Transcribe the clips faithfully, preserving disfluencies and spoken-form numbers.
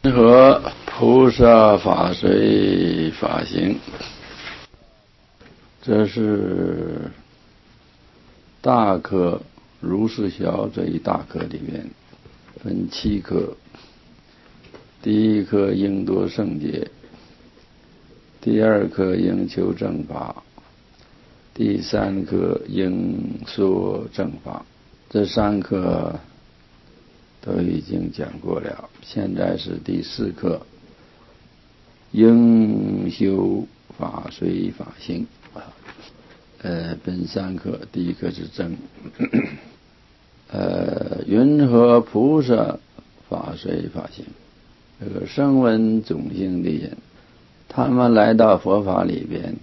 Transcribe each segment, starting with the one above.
和菩萨法随法行，这是大课如是小这一大课里面分七课。第一课应多圣洁，第二课应求正法，第三课应说正法。这三课都已经讲过了，现在是第四课，应修法随法行。呃，本三课，第一课是正，呃，云何菩萨法随法行？这个声闻种性的人，他们来到佛法里边，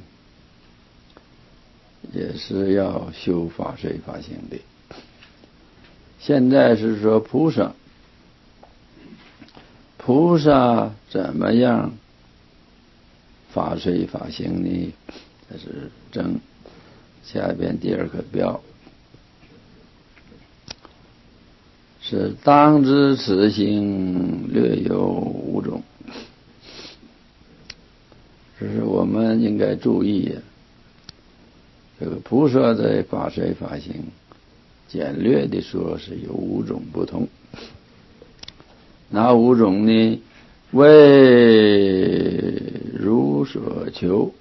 也是要修法随法行的。现在是说菩萨，菩萨怎么样法随法行呢？这是正。下边第二个标是当知此行略有五种，这是我们应该注意。这个菩萨的法随法行，简略的说是有五种不同。哪五种呢？为如所求，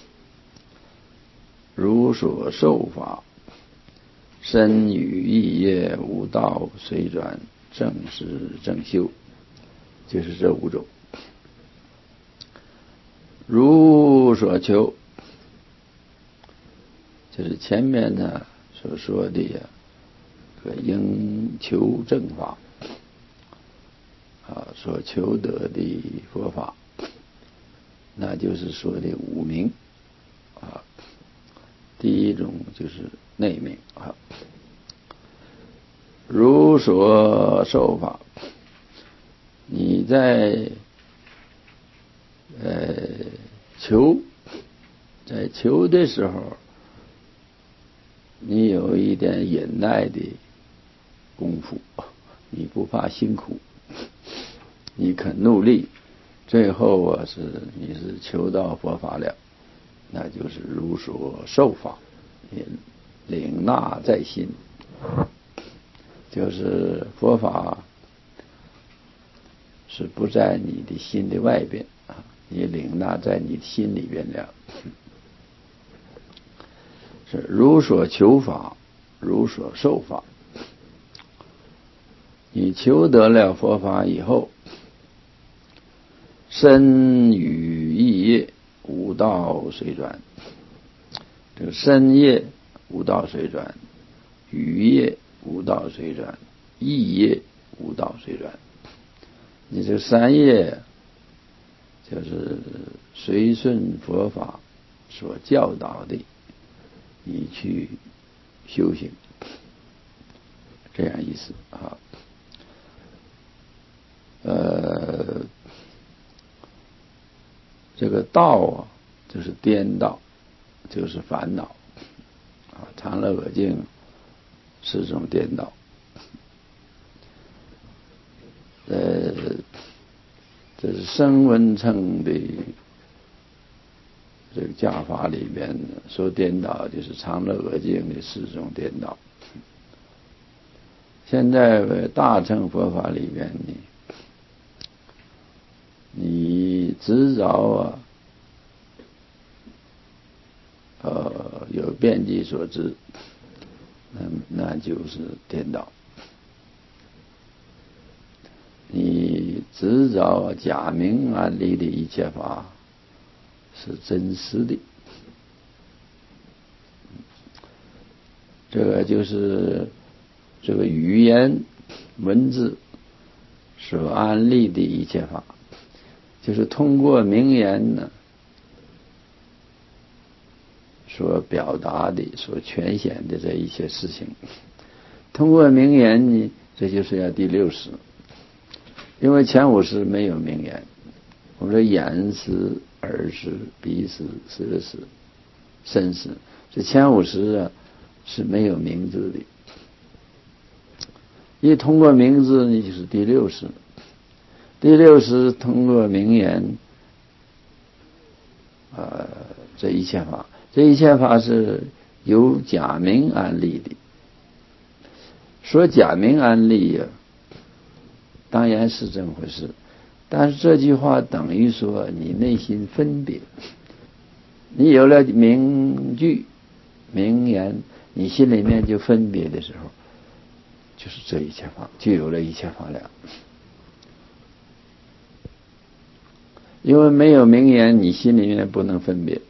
如所受法，身语意业无道随转，正实正修，就是这五种。如所求，就是前面呢所说的呀，这个应求正法啊，所求得的佛法，那就是说的五明啊。第一种就是内明啊，如所受法，你在呃求，在求的时候，你有一点忍耐的功夫，你不怕辛苦，你肯努力，最后啊是你是求到佛法了，那就是如所受法，你领纳在心，就是佛法是不在你的心的外边啊，你领纳在你的心里边了。是如所求法，如所受法。你求得了佛法以后，身语意业五道随转，这个身业五道随转，语业五道随转，意业五道随转。你这三业就是随顺佛法所教导的，你去修行，这样意思啊。呃，这个道啊，就是颠倒，就是烦恼啊，常乐我净是种颠倒。呃，这是声闻乘的这个教法里面说颠倒，就是常乐我净的四种颠倒。现在大乘佛法里面呢，你执着啊，呃，有遍计所知，那那就是颠倒。你执着假名安立的一切法是真实的，这个就是这个语言文字所安立的一切法，就是通过名言呢所表达的、所诠显的这一切事情。通过名言呢，这就是要第六识，因为前五识没有名言。我们说眼识、耳识、鼻识、舌识、身识，这前五识啊是没有名字的。一通过名字，你就是第六识。 第六识通过名言，呃，这一切法，这一切法是由假名安立的。说假名安立呀，当然是这么回事，但是这句话等于说你内心分别，你有了名句、名言，你心里面就分别的时候，就是这一切法，就有了一切法了。因为没有名言，你心里面不能分别；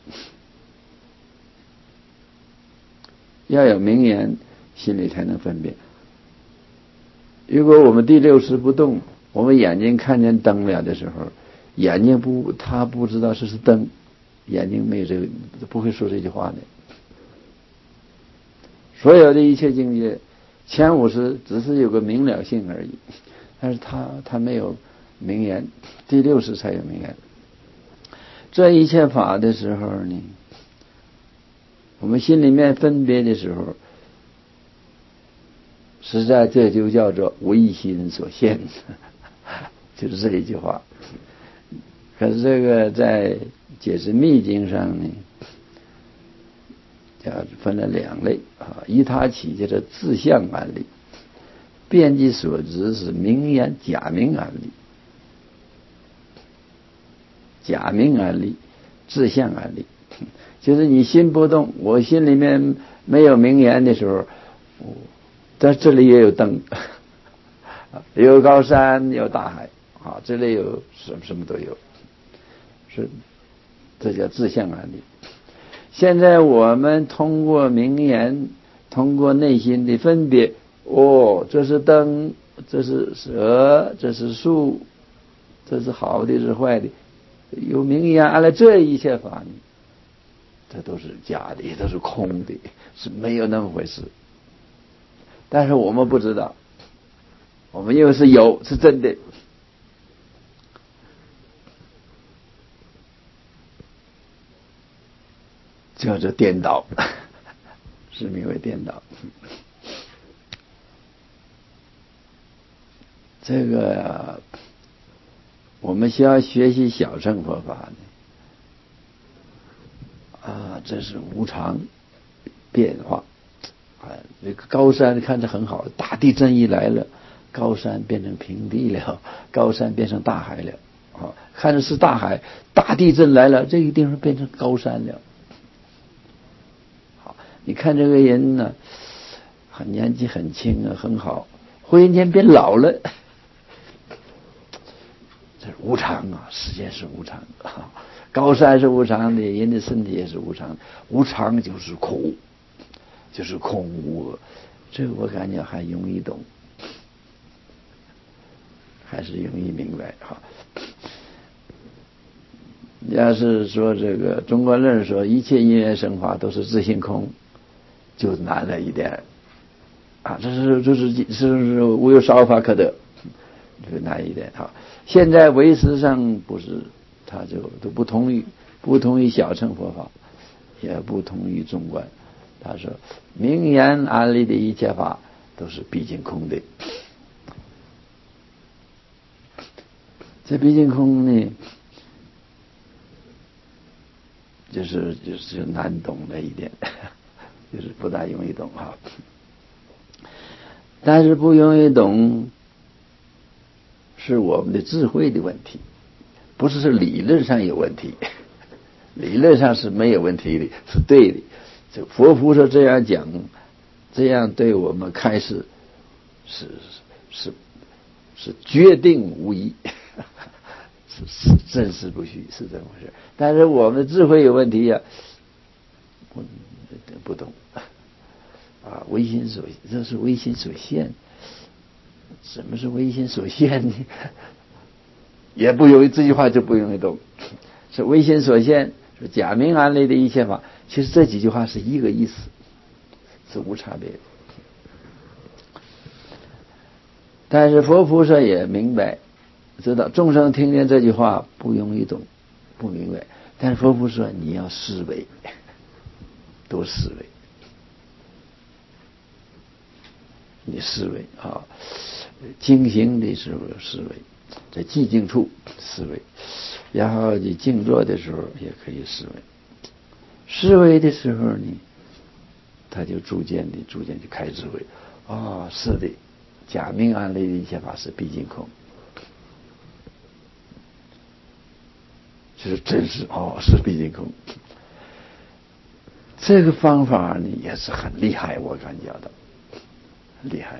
要有名言，心里才能分别。如果我们第六识不动，我们眼睛看见灯了的时候，眼睛不，他不知道这是灯，眼睛没有这个，不会说这句话的。所有的一切境界，前五识只是有个明了性而已，但是他他没有名言，第六识才有名言。这一切法的时候呢，我们心里面分别的时候，实在这就叫做唯心所现，就是这一句话。可是这个在解释密经上呢，叫分了两类啊，依他起叫做自相安立，遍计所知是名言假名安立。假名安立，自相安立，就是你心不动，我心里面没有名言的时候，但这里也有灯，有高山，有大海，啊，这里有什么什么都有，是，这叫自相安立。现在我们通过名言，通过内心的分别，哦，这是灯，这是蛇，这是树，这是好的，是坏的。有名言安了这一切法呢，这都是假的，也都是空的，是没有那么回事。但是我们不知道，我们以为是有，是真的。叫做颠倒，是名为颠倒。这个我们需要学习小乘佛法呢，啊，这是无常变化啊。这个高山看着很好，大地震一来了，高山变成平地了，高山变成大海了啊。看着是大海，大地震来了，这个地方变成高山了。好，你看这个人呢，很年纪很轻啊，很好，忽然间变老了。这是无常啊，世界是无常的，高山是无常的，人的身体也是无常的。无常就是苦，就是空无，这个我感觉还容易懂，还是容易明白哈。要是说这个中观论说一切因缘生法都是自性空，就难了一点啊，这是这是这是无有少法可得，就难一点哈。现在唯识上不是，他就都不同于不同于小乘佛法，也不同于中观。他说名言安立的一切法都是毕竟空的。这毕竟空呢，就是就是难懂了一点，就是不大容易懂哈。但是不容易懂，是我们的智慧的问题，不是是理论上有问题。理论上是没有问题的，是对的。这佛菩萨这样讲，这样对我们开示，是是是决定无疑，是是真实不虚，是这么回事。但是我们智慧有问题呀、啊，不不懂啊，唯心所，这是唯心所现。什么是唯心所现呢？也不容易，这句话就不容易懂。是唯心所现，是假名安立的一切法。其实这几句话是一个意思，是无差别的。但是佛菩萨也明白，知道众生听见这句话不容易懂，不明白。但是佛菩萨说你要思维，多思维，你思维啊，精行的时候思维， 在寂静处思维，然后你静坐的时候也可以思维。思维的时候呢，他就逐渐的、逐渐的开智慧。哦，是的，假名案例的一切法是毕竟空，就是真是哦，是毕竟空。这个方法呢也是很厉害，我感觉到厉害。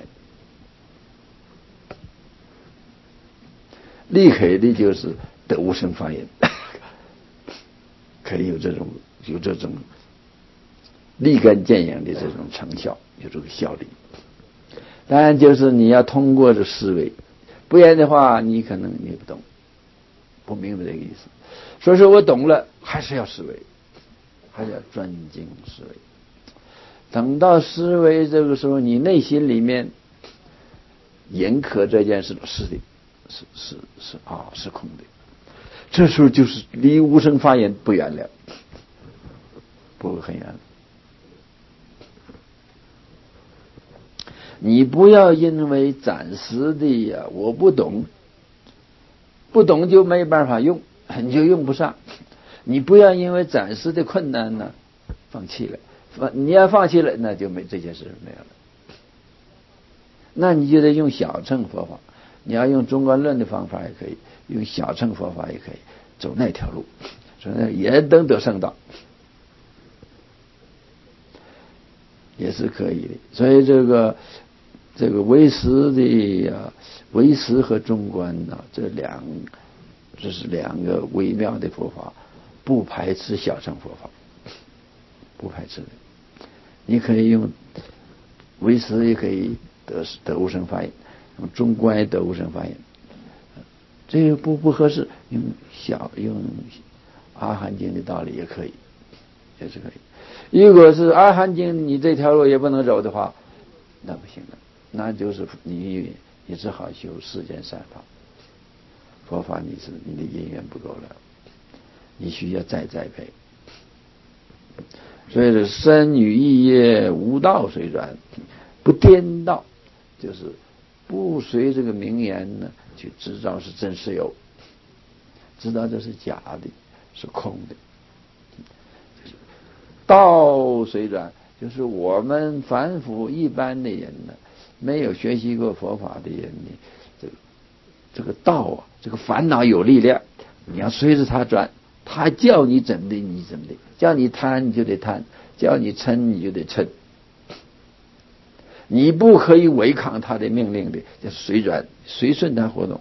厉害的就是得无生法印，可以有这种有这种立竿见影的这种成效，有这个效力。当然就是你要通过这思维，不然的话你可能你不懂，不明白这个意思。所以说我懂了，还是要思维，还是要专精思维。等到思维这个时候，你内心里面认可这件事是的，是是是啊，是空的。这时候就是离无生法印不远了，不会很远了。你不要因为暂时的呀，我不懂，不懂就没办法用，你就用不上。你不要因为暂时的困难呢放弃了，你要放弃了，那就没这件事没有了。那你就得用小乘佛法，你要用中观论的方法也可以，用小乘佛法也可以，走那条路，所以也能得圣道，也是可以的。所以这个这个唯识的啊，唯识和中观呢、啊，这两这是两个微妙的佛法，不排斥小乘佛法，不排斥的。你可以用唯识，也可以得得无生法印，用中观也得无生法印。这个不不合适，用小用阿含经的道理也可以，也是可以。如果是阿含经你这条路也不能走的话，那不行了，那就是你你只好修世间善法，佛法你是你的因缘不够了，你需要再栽培。所以是身语意业无道随转，不颠倒，就是不随这个名言呢去知道是真是有，知道这是假的，是空的。道随转就是我们凡夫一般的人呢，没有学习过佛法的人呢，这个这个道啊，这个烦恼有力量，你要随着他转，他叫你怎么的你怎么的，叫你贪你就得贪，叫你嗔你就得嗔，你不可以违抗他的命令的，就随转随顺他活动。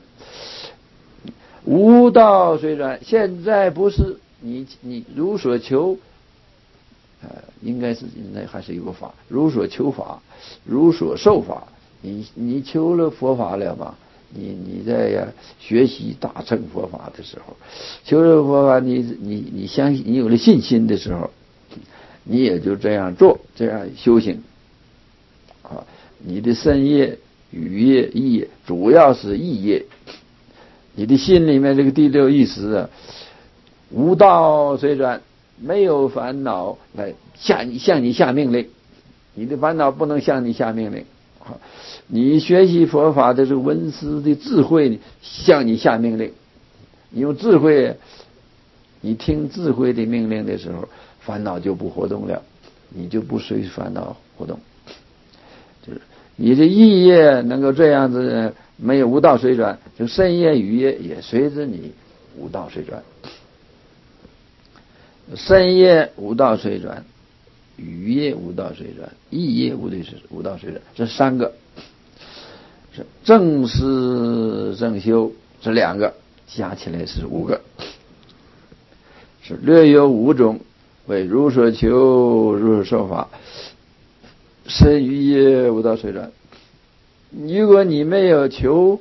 无道随转，现在不是你你如所求，呃，应该是应该还是有个法，如所求法，如所受法。你你求了佛法了吧？你你在呀学习大乘佛法的时候，求了佛法，你你你相信，你有了信心的时候，你也就这样做，这样修行啊。你的身业、语业、意业，主要是意业。你的心里面这个第六意识啊，无道随转，没有烦恼来下你向你下命令，你的烦恼不能向你下命令。你学习佛法的这个闻思的智慧向你下命令，你用智慧，你听智慧的命令的时候，烦恼就不活动了，你就不随烦恼活动。就是你的意业能够这样子，没有无道随转，就身业语业也随着你无道随转。身业无道随转，语业无道随转，意业无无道随转，这三个。是正思正修这两个加起来是五个，是略有五种，为如所求、如所受法，身语业无道随转。如果你没有求，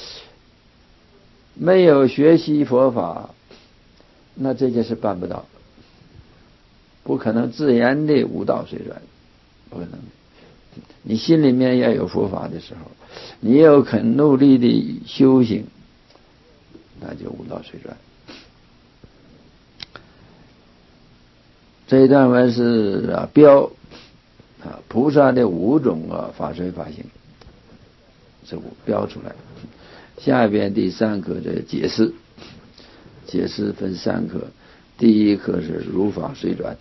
没有学习佛法，那这件事办不到，不可能自然的无道随转，不可能。你心里面要有佛法的时候，你要肯努力的修行，那就无道随转。这一段文是啊标啊菩萨的五种啊法随法行，这五标出来。 下边第三课的解释，解释分三课，第一课是如法随转。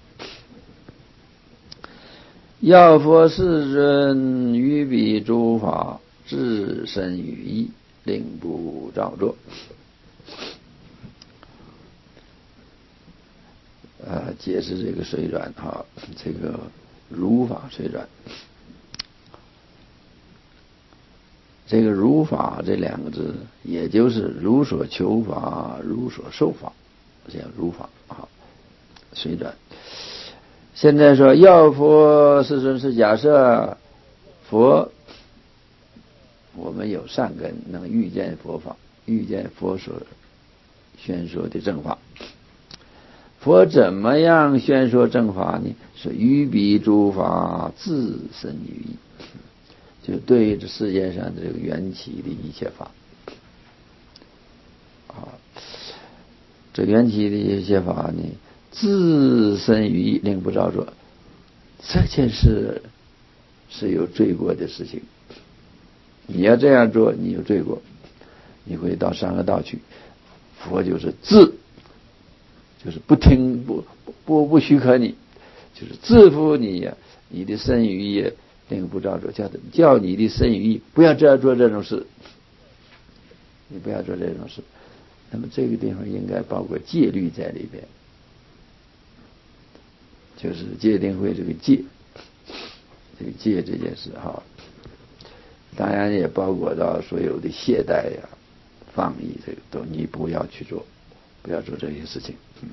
要佛世尊于彼诸法自身语意，令不造作。呃，解释这个随转哈，这个如法随转。这个如法这两个字，也就是如所求法，如所受法，这样如法啊，随转。现在说要佛世尊是假设佛，我们有善根，能遇见佛法，遇见佛所宣说的正法。佛怎么样宣说正法呢？是于彼诸法自身语意，就对这世界上的这个缘起的一切法啊，这缘起的一切法呢，自身语意，令不造作。这件事是有罪过的事情，你要这样做，你有罪过，你会到三恶道去。佛就是自，就是不听不不不许可你，就是自负你呀，你的身语意令不造作，叫叫你的身语意不要这样做这种事，你不要做这种事。那么这个地方应该包括戒律在里边，就是戒定慧这个戒，这个戒这件事哈，当然也包括到所有的懈怠呀、放逸，这个都你不要去做，不要做这些事情。嗯，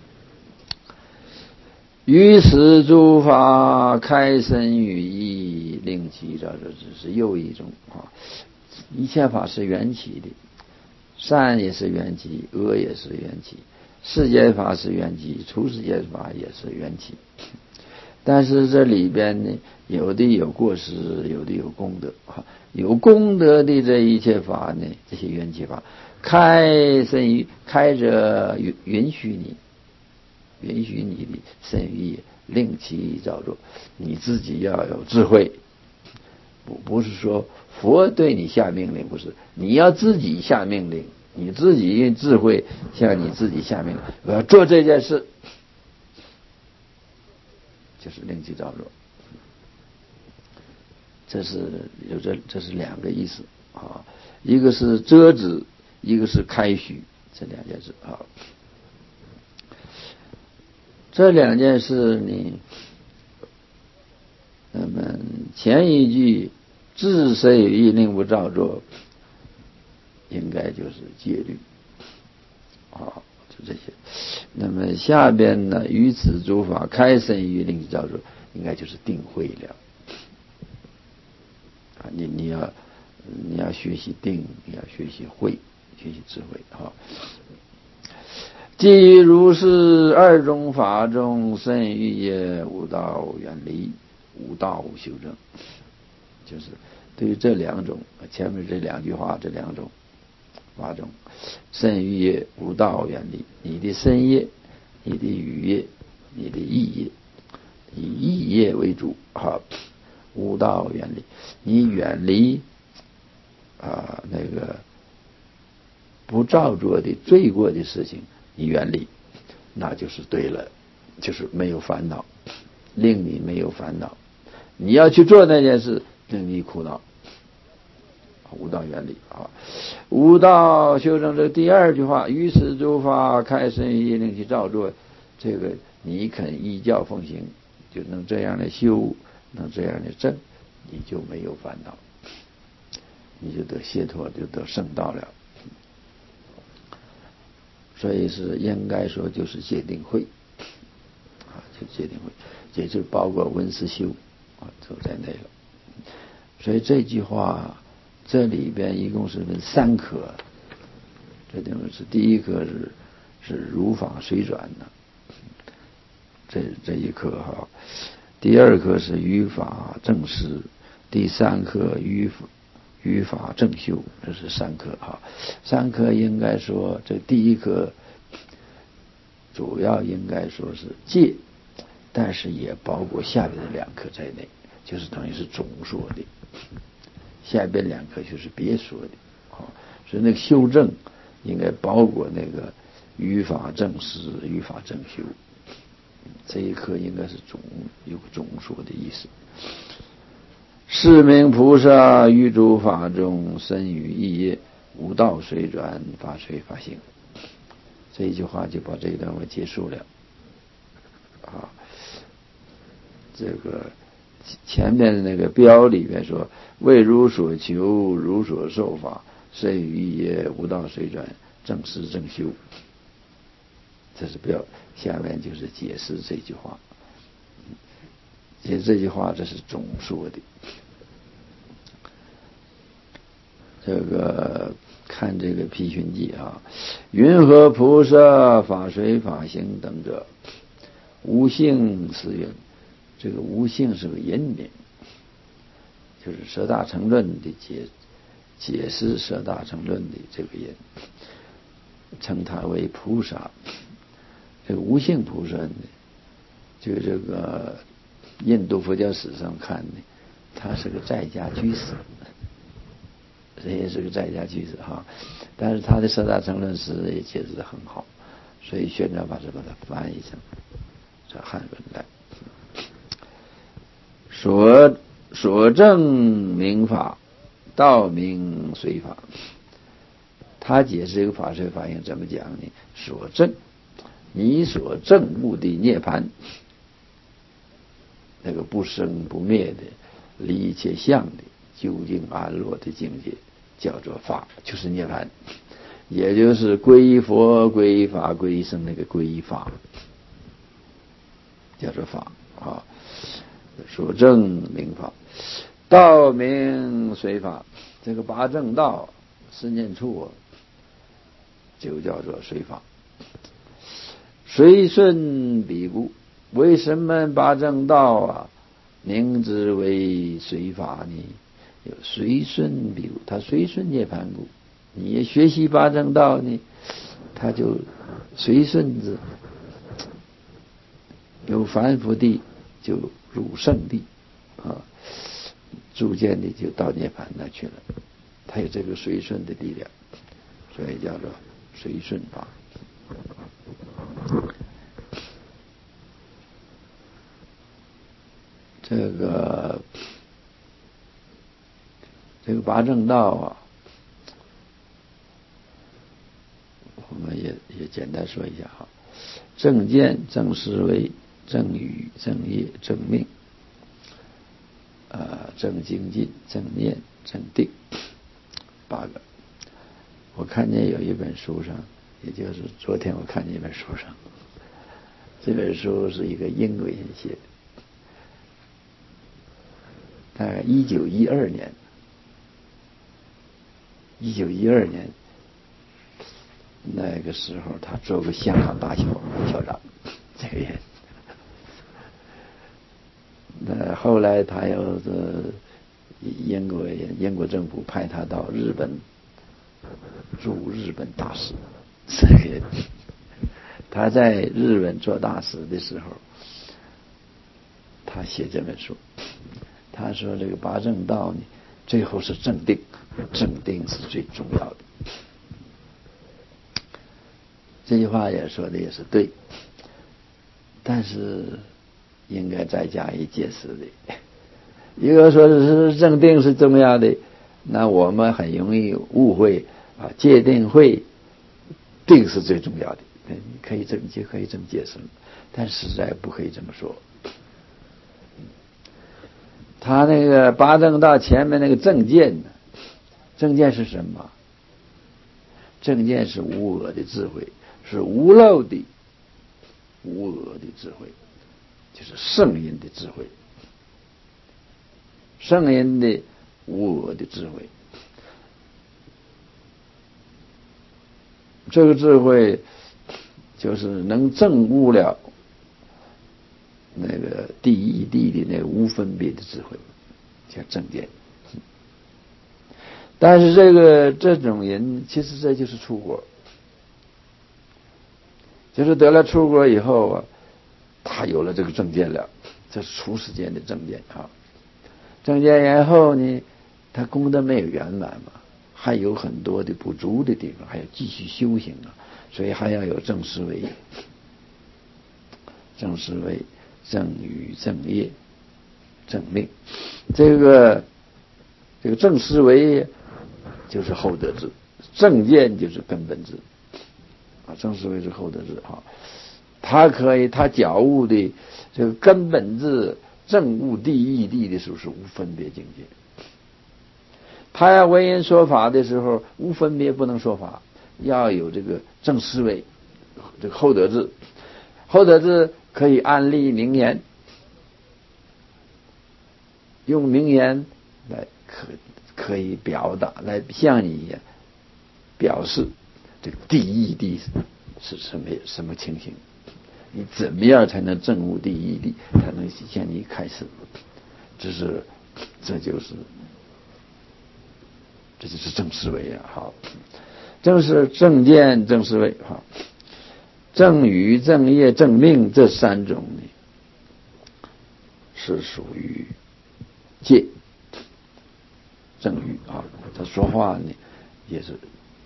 于是诸法开身语意，令其造作，只是又一种啊。一切法是缘起的，善也是缘起，恶也是缘起，世间法是缘起，出世间法也是缘起。但是这里边呢，有的有过失，有的有功德。有功德的这一切法呢，这些缘起法，开身语，开着允许你，允许你的身语令其造作。你自己要有智慧，不不是说佛对你下命令，不是，你要自己下命令，你自己用智慧向你自己下命令，我要做这件事，就是令其造作。这是有这这是两个意思啊，一个是遮止，一个是开许，这两件事啊。这两件事呢，那么前一句自身语意令不造作，应该就是戒律啊，就这些。那么下边呢，于此诸法开身语意令其造作，应该就是定慧了。你你要你要学习定，你要学习慧，学习智慧哈。即如是二种法中，身语也无道远离，无道修正。就是对于这两种，前面这两句话，这两种法中，身语业无道远离，你的身业、你的语业、你的意业，以意业为主哈。无道远离，你远离啊那个不造作的罪过的事情，你远离，那就是对了，就是没有烦恼，令你没有烦恼。你要去做那件事，令你苦恼。无道远离啊，无道修正这第二句话，于是诸法开身语意令其造作，这个你肯依教奉行，就能这样的修，能这样的证，你就没有烦恼，你就得解脱，就得圣道了。所以是应该说就是戒定慧啊，就戒定慧，也就包括闻思修啊，都在内了。所以这句话这里边一共是分三科，这地方是第一科是是如法随转的，这这一科哈。第二课是于法正师，第三课于于法正修，这是三课哈。三课应该说，这第一课主要应该说是戒，但是也包括下边的两课在内，就是等于是总说的。下边两课就是别说的， 所以那个修正应该包括那个于法正实、于法正修。这一课应该是总有个总说的意思。是名菩萨于诸法中身语意业，无道随转，法随法行。这一句话就把这一段文结束了。啊，这个前面的那个标里面说，为如所求，如所受法，身语意业，无道随转，正实正修。这是标，下面就是解释这句话。解释这句话，这是总说的。这个看这个批寻记啊，云何菩萨法随法行等者，无性是云。这个无性是个人名，就是舍大乘论的解解释舍大乘论的这个人，称他为菩萨。这个无性菩萨呢，就这个印度佛教史上看呢，他是个在家居士，人也是个在家居士哈，但是他的舍大乘论师也解释得很好，所以宣传法师把它翻译成这汉文来。所所证明法，道名随法。他解释这个法随法行怎么讲呢？所证，你所证悟的涅槃，那个不生不灭的离一切相的究竟安乐的境界，叫做法，就是涅槃，也就是皈依佛、皈依法、皈依僧那个皈依法，叫做法啊。所证明法，道名随法。这个八正道十念处就叫做随法。随顺彼故，为什么八正道啊名之为随法呢？有随顺彼故，他随顺涅槃故。你也学习八正道呢，他就随顺着，有凡夫地就入圣地啊，逐渐的就到涅槃那去了。他有这个随顺的力量，所以叫做随顺法。这个这个八正道啊，我们也也简单说一下哈。正见、正思维、正语、正业、正命，呃，正精进、正念、正定，八个。我看见有一本书上，也就是昨天我看见一本书上，这本书是一个英国人写的，大概一九一二年，一九一二年那个时候，他做过香港大校校长，这个人。那后来他又是英国人，英国政府派他到日本驻日本大使。这个人他在日本做大使的时候，他写这本书。他说这个八正道呢，最后是正定，正定是最重要的。这句话也说的也是对，但是应该再加以解释的。一个说是正定是重要的，那我们很容易误会啊，戒定慧定是最重要的。你可以这么就可以这么解释，但实在不可以这么说。他那个八正道前面那个正见呢，正见是什么？正见是无我的智慧，是无漏的无我的智慧，就是圣人的智慧，圣人的无我的智慧。这个智慧就是能证悟了那个第一地的那个无分别的智慧，叫正见。但是这个这种人，其实这就是出国，就是得了出国以后啊，他有了这个正见了，这是出世间的正见啊。正见然后呢，他功德没有圆满嘛， 还有很多的不足的地方，还要继续修行啊，所以还要有正思维，正思维、正语、正业、正命。这个这个正思维就是后得智，正见就是根本智啊。正思维是后得智啊，它可以，它觉悟的这个根本智正悟第一谛的时候是无分别境界。他要为人说法的时候，无分别不能说法，要有这个正思维，这个后得智。后得智可以安立名言，用名言来可可以表达，来向你表示这个第一谛是什么什么情形，你怎么样才能证悟第一谛，才能向你开示。这是这就是这就是正思维啊！好，正是正见、正思维，好，正语、正业、正命这三种呢，是属于戒。正语啊，他说话呢，也是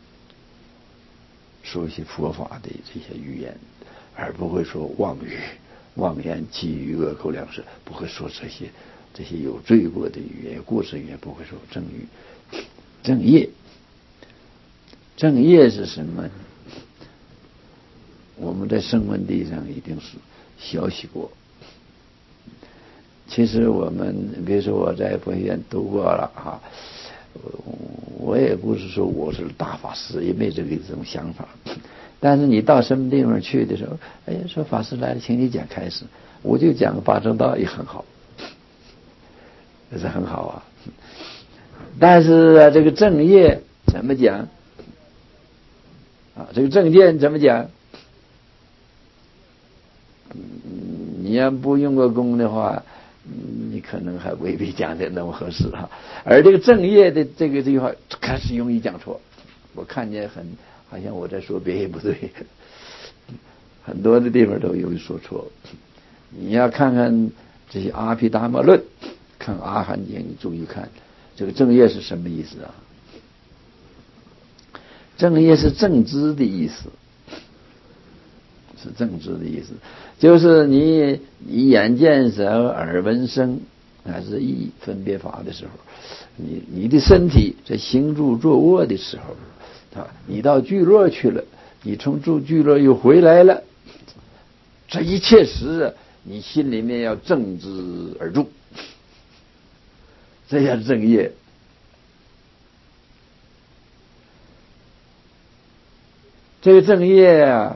说一些佛法的这些语言，而不会说妄语、妄言、绮语、恶口两舌，不会说这些这些有罪过的语言、过失语言，不会说正语。正业，正业是什么呢？我们在声闻地上一定是学习过。其实我们比如说我在佛学院读过了啊，我也不是说我是大法师，也没这个这种想法。但是你到什么地方去的时候，哎呀，说法师来了，请你讲开始，我就讲八正道也很好，这是很好啊。但是啊，这个正业怎么讲啊？这个正见怎么讲？你要不用过功的话，你可能还未必讲的那么合适哈。而这个正业的这个这句话开始容易讲错，我看见很好像我在说别也不对，很多的地方都容易说错。你要看看这些阿毗达摩论，看阿含经，你注意看这个正业是什么意思啊？正业是正知的意思，是正知的意思，就是你你眼见舌耳闻声还是意分别法的时候，你你的身体在行住坐卧的时候啊，你到聚落去了，你从住聚落又回来了，这一切时啊，你心里面要正知而住，这叫正业。这个正业啊，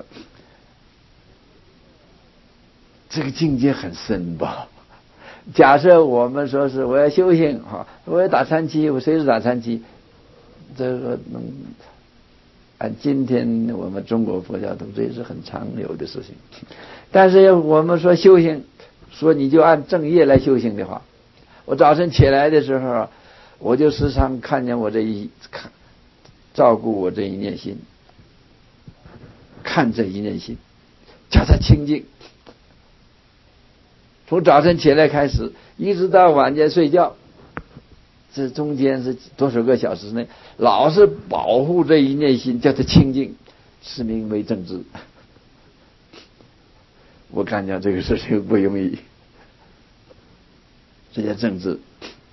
这个境界很深吧？假设我们说是我要修行哈，我要打禅期，我随时打禅期，这个能按今天我们中国佛教徒这也是很常有的事情。但是我们说修行，说你就按正业来修行的话，我早晨起来的时候，我就时常看见我这一看，照顾我这一念心，看这一念心，叫它清净。从早晨起来开始，一直到晚间睡觉，这中间是多少个小时内，老是保护这一念心，叫它清净，是名为正知。我感觉这个事情不容易，这叫正知。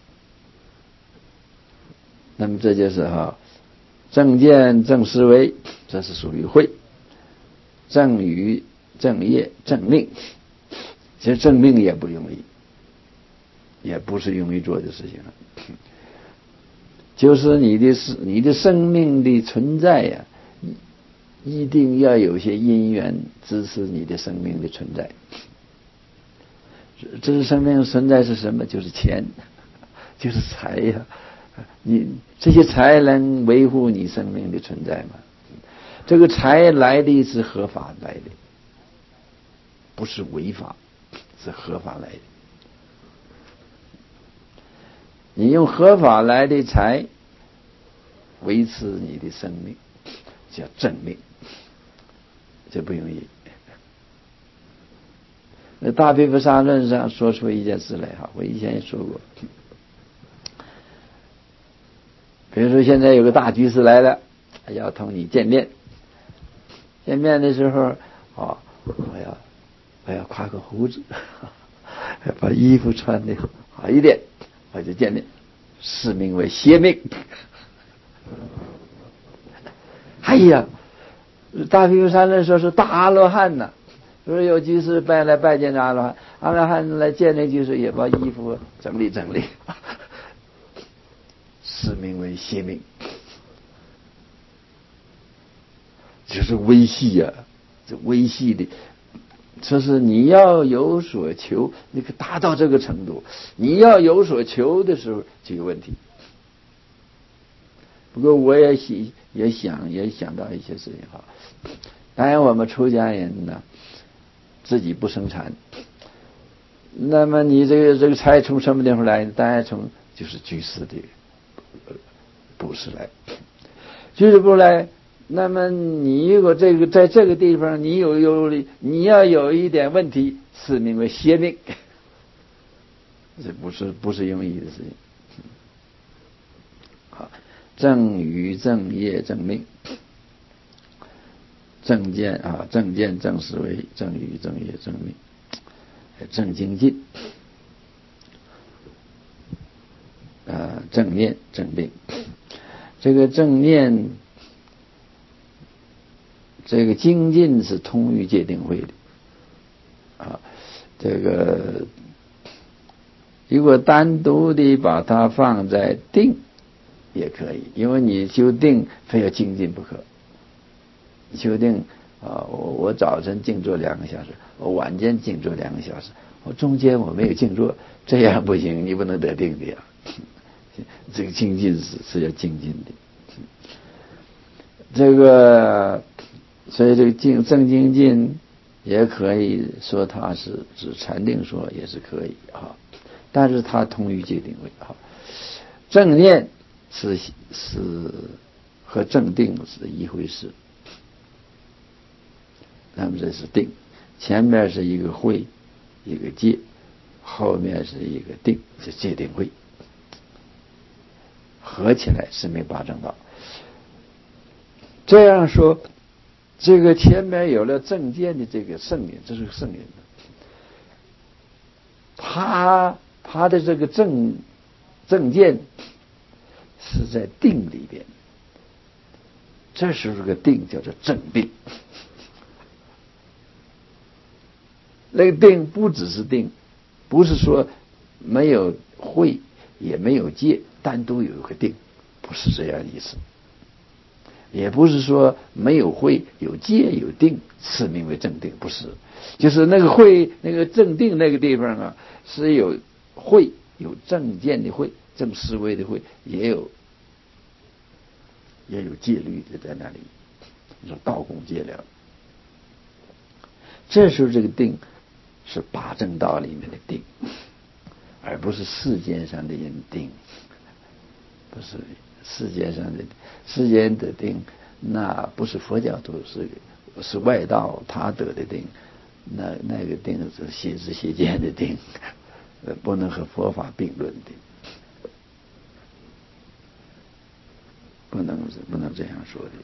那么这就是哈，正见、正思维，这是属于慧；正语、正业、正命。其实正命也不容易，也不是容易做的事情了。就是你的你的生命的存在呀、啊，一定要有些因缘支持你的生命的存在。这是生命存在是什么？就是钱，就是财呀、啊。你这些财能维护你生命的存在吗？这个财来的是合法来的，不是违法。是合法来的，你用合法来的财维持你的生命，叫正命，这不容易。那大毗婆沙论上说出一件事来哈，我以前也说过。 比如说现在有个大居士来了，要同你见面，见面的时候啊，我要我要夸个胡子，把衣服穿的好一点，我就见面，是名为邪命。哎呀，大毗卢山人说是大阿罗汉呢，说有居士拜来拜见阿罗汉，阿罗汉来见那居士也把衣服整理整理，是名为邪命。这是微细呀、啊，这微细的，这是你要有所求，你可达到这个程度，你要有所求的时候就有问题。不过我也想也想也想到一些事情哈，当然我们出家人呢，自己不生产，那么你这个这个财从什么地方来？当然从就是居士的布施来，居士布施来。那么你如果这个在这个地方你有有你要有一点问题，是名为邪命，这不是不是容易的事情。好，正语正业正命，正见啊，正见正思维，正语正业正命，正精进，啊，正念正定。这个正念，这个精进是通于戒定慧的啊。这个如果单独的把它放在定也可以，因为你修定非要精进不可。修定啊，我我早晨静坐两个小时，我晚间静坐两个小时，我中间我没有静坐，这样不行，你不能得定的呀。这个精进是是要精进的。这个所以这个精正精进也可以说它是指禅定说也是可以啊，但是它通于戒定慧啊。正念是是和正定是一回事，那么这是定，前面是一个慧一个戒，后面是一个定，是戒定慧，合起来是没八正道。这样说，这个前面有了正见的这个圣人，这是个圣人，他他的这个正正见是在定里边，这时候个定叫做正定。那个定不只是定，不是说没有慧也没有戒，单独有一个定，不是这样的意思。也不是说没有慧有戒有定是名为正定，不是，就是那个慧那个正定那个地方啊，是有慧有正见的慧，正思维的慧，也有也有戒律的在那里，你说道共戒了。这时候这个定是八正道里面的定，而不是世间上的人定，不是世间上的世间的定，那不是佛教徒，是是外道他得的定，那那个定是邪知邪见的定，不能和佛法并论的，不能不能这样说的。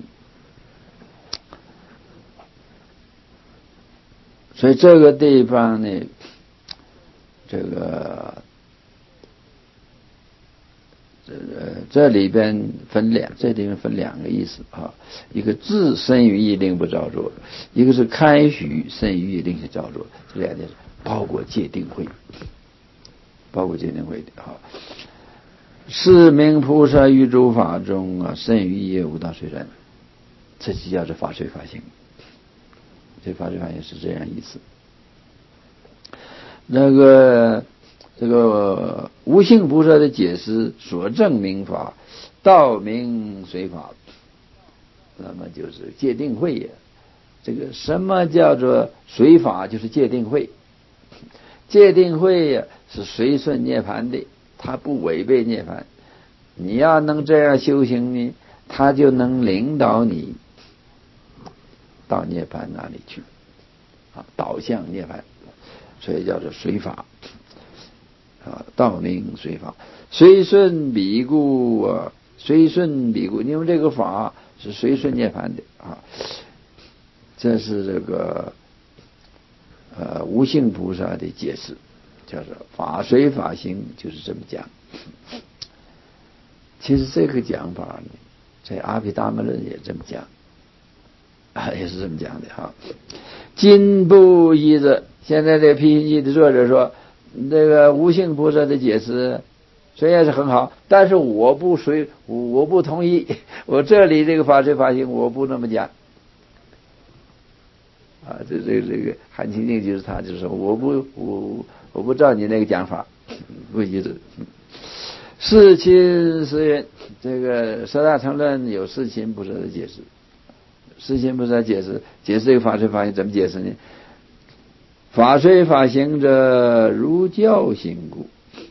所以这个地方呢，这个这这里边分两，这地方分两个意思啊，一个自身于意令不着作，一个是开许身于意令是着作，这两件事包括戒定慧，包括戒定慧的啊。是名菩萨于诸法中啊，身于意业无大随转，这就叫做法随法行。这法随法行是这样意思。那个这个无性菩萨的解释所证明法，道名随法，那么就是戒定慧也。这个什么叫做随法？就是戒定慧。戒定慧呀，是随顺涅槃的，它不违背涅槃。你要能这样修行呢，它就能领导你到涅槃那里去，啊，导向涅槃，所以叫做随法，啊，道名随法，随顺彼故啊， 随顺彼故，因为这个法是随顺涅槃的啊。这是这个呃无性菩萨的解释，叫做法随法行，就是这么讲。其实这个讲法呢，在阿毗达摩论也这么讲，啊，也是这么讲的哈。今不依着，现在这个批评记的作者说，这个无性菩萨的解释虽然是很好，但是我不随，我不同意，我这里这个法随法行，我不那么讲。啊，这这这个韩清净就是他，就是说我不我我不照你那个讲法，不依着。世亲是云，这个十大乘论有世亲菩萨的解释。世亲菩萨解释解释这个法随法行怎么解释呢？法随法行者，如教行故。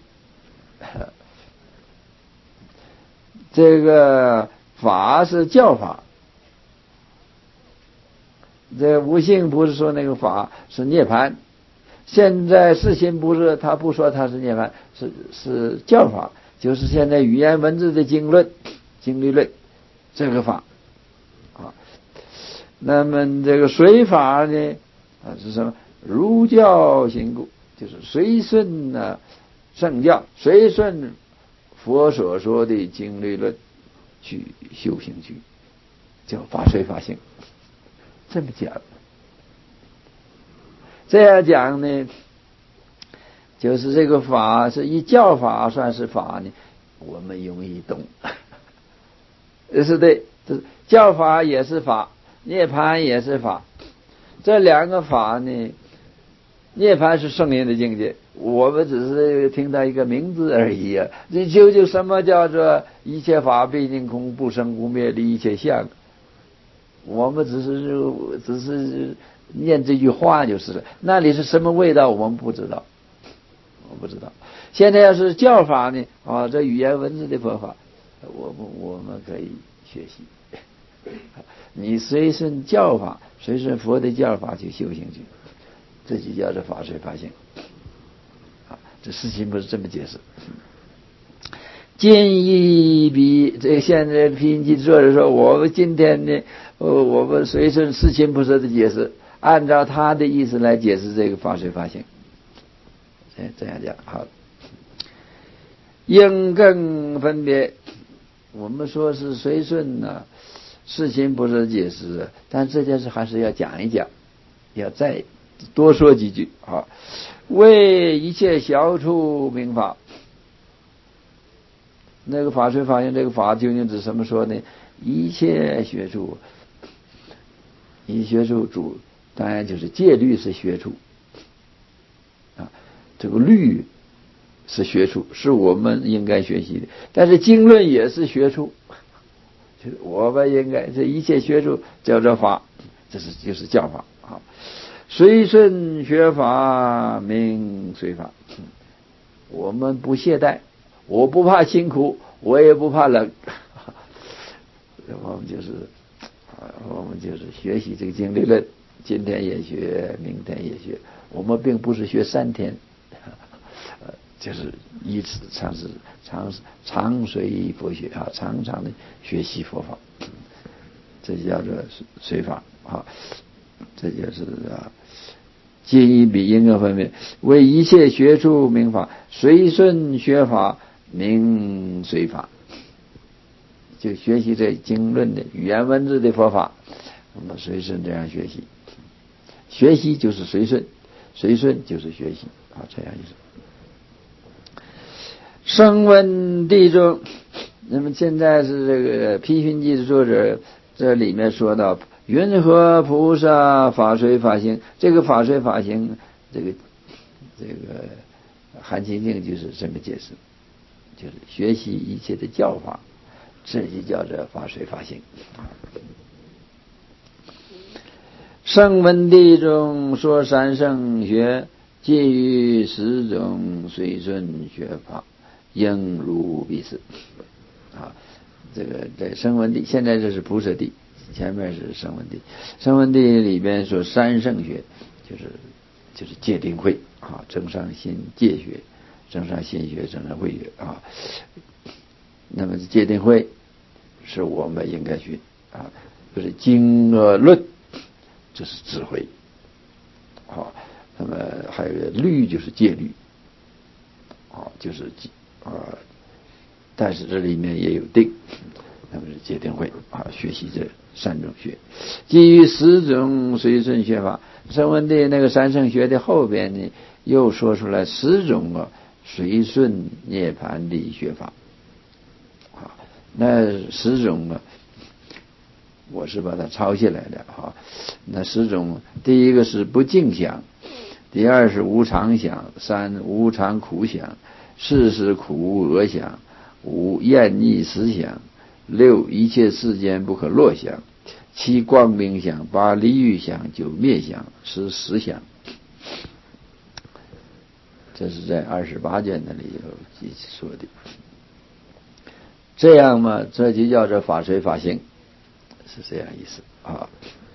这个法是教法，这无性不是说那个法是涅槃。现在世亲不是他不说他是涅槃，是是教法，就是现在语言文字的经论、经律论这个法啊。那么这个随法呢啊是什么？如教行故，就是随顺呢圣教，随顺佛所说的经律论去修行去，叫法随法行。这么讲，这样讲呢，就是这个法是以教法算是法呢，我们容易懂。是对，教法也是法，涅槃也是法，这两个法呢，涅槃是圣灵的境界，我们只是听到一个名字而已啊。这究竟什么叫做一切法毕竟空，不生不灭的一切相？我们只是只是念这句话就是了，那里是什么味道我们不知道，我不知道。现在要是教法呢，啊，这语言文字的佛法，我们我们可以学习。你随顺教法，随顺佛的教法去修行去，这就叫做法随法行。啊，这事情不是这么解释。今一比这现在批评记作者说，我们今天呢，呃，我们随顺世亲菩萨的解释，按照他的意思来解释这个法随法行。哎，这样讲好。应更分别，我们说是随顺呢，世亲菩萨的解释，但这件事还是要讲一讲，要再多说几句啊。为一切小处明法。那个法随法行，这个法究竟指什么说呢？一切学处，一学处主当然就是戒律是学处啊，这个律是学处，是我们应该学习的。但是经论也是学处，就是我们应该这一切学处叫做法，这是就是教法啊。随顺学法，名随法，我们不懈怠。我不怕辛苦，我也不怕冷。我们就是，我们就是学习这个经律论，今天也学，明天也学。我们并不是学三天，呃，就是以此常是常常随佛学啊，常常的学习佛法，这叫做随法啊，这就是啊。皆以彼因果分别，为一切学处明法，随顺学法名随法。就学习这经论的语言文字的佛法，我们随顺这样学习，学习就是随顺，随顺就是学习啊，这样意思。声闻地中，那么现在是这个批评记的作者，这里面说到云何菩萨法随法行，这个法随法行，这个这个韩清净就是这么解释，就是学习一切的教法，这就叫做法随法行。声闻地中说三圣学，皆于十种随顺学法，应如彼是。啊，这个在声闻地，现在这是菩萨地，前面是声闻地。声闻地里边说三圣学，就是就是戒定慧啊，增上心戒学，增上心学，增上慧学啊。那么戒定慧是我们应该去啊，就是经呃论，这是智慧。好，那么还有律就是戒律，啊，就是啊，但是这里面也有定，那么是戒定慧啊，学习这三种学，基于十种随顺学法。声闻的那个三圣学的后边呢，又说出来十种啊随顺涅槃的学法。啊，那十种啊，我是把它抄下来的哈。那十种，第一个是不净想，第二是无常想，三无常苦想，四是苦无我想，五厌逆思想，六一切世间不可落想，七光明想，八离欲想，九灭想，十实想。这是在二十八卷那里有说的。这样嘛，这就叫做法随法行，是这样意思啊。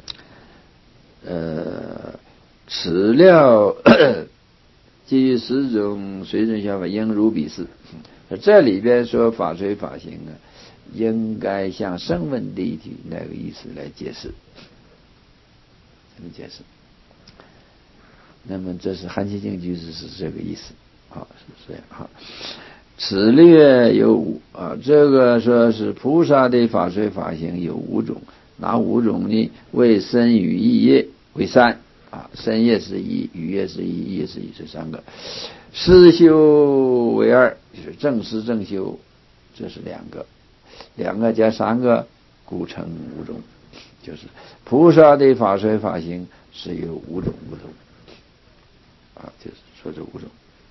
呃，此料基于十种随顺学法，应如彼是。这里边说法随法行啊，应该像声闻地体那个意思来解释，怎么解释？那么这是含气净句子是这个意思啊，是这样啊。此略有五啊，这个说是菩萨的法随法行有五种，哪五种呢？为身语意业为三啊，身业是一，语业是一，意业是一，这三个。思修为二，就是正思正修，这是两个，两个加三个，故成五种，就是菩萨的法随法行是有五种不同啊，就是说这五种。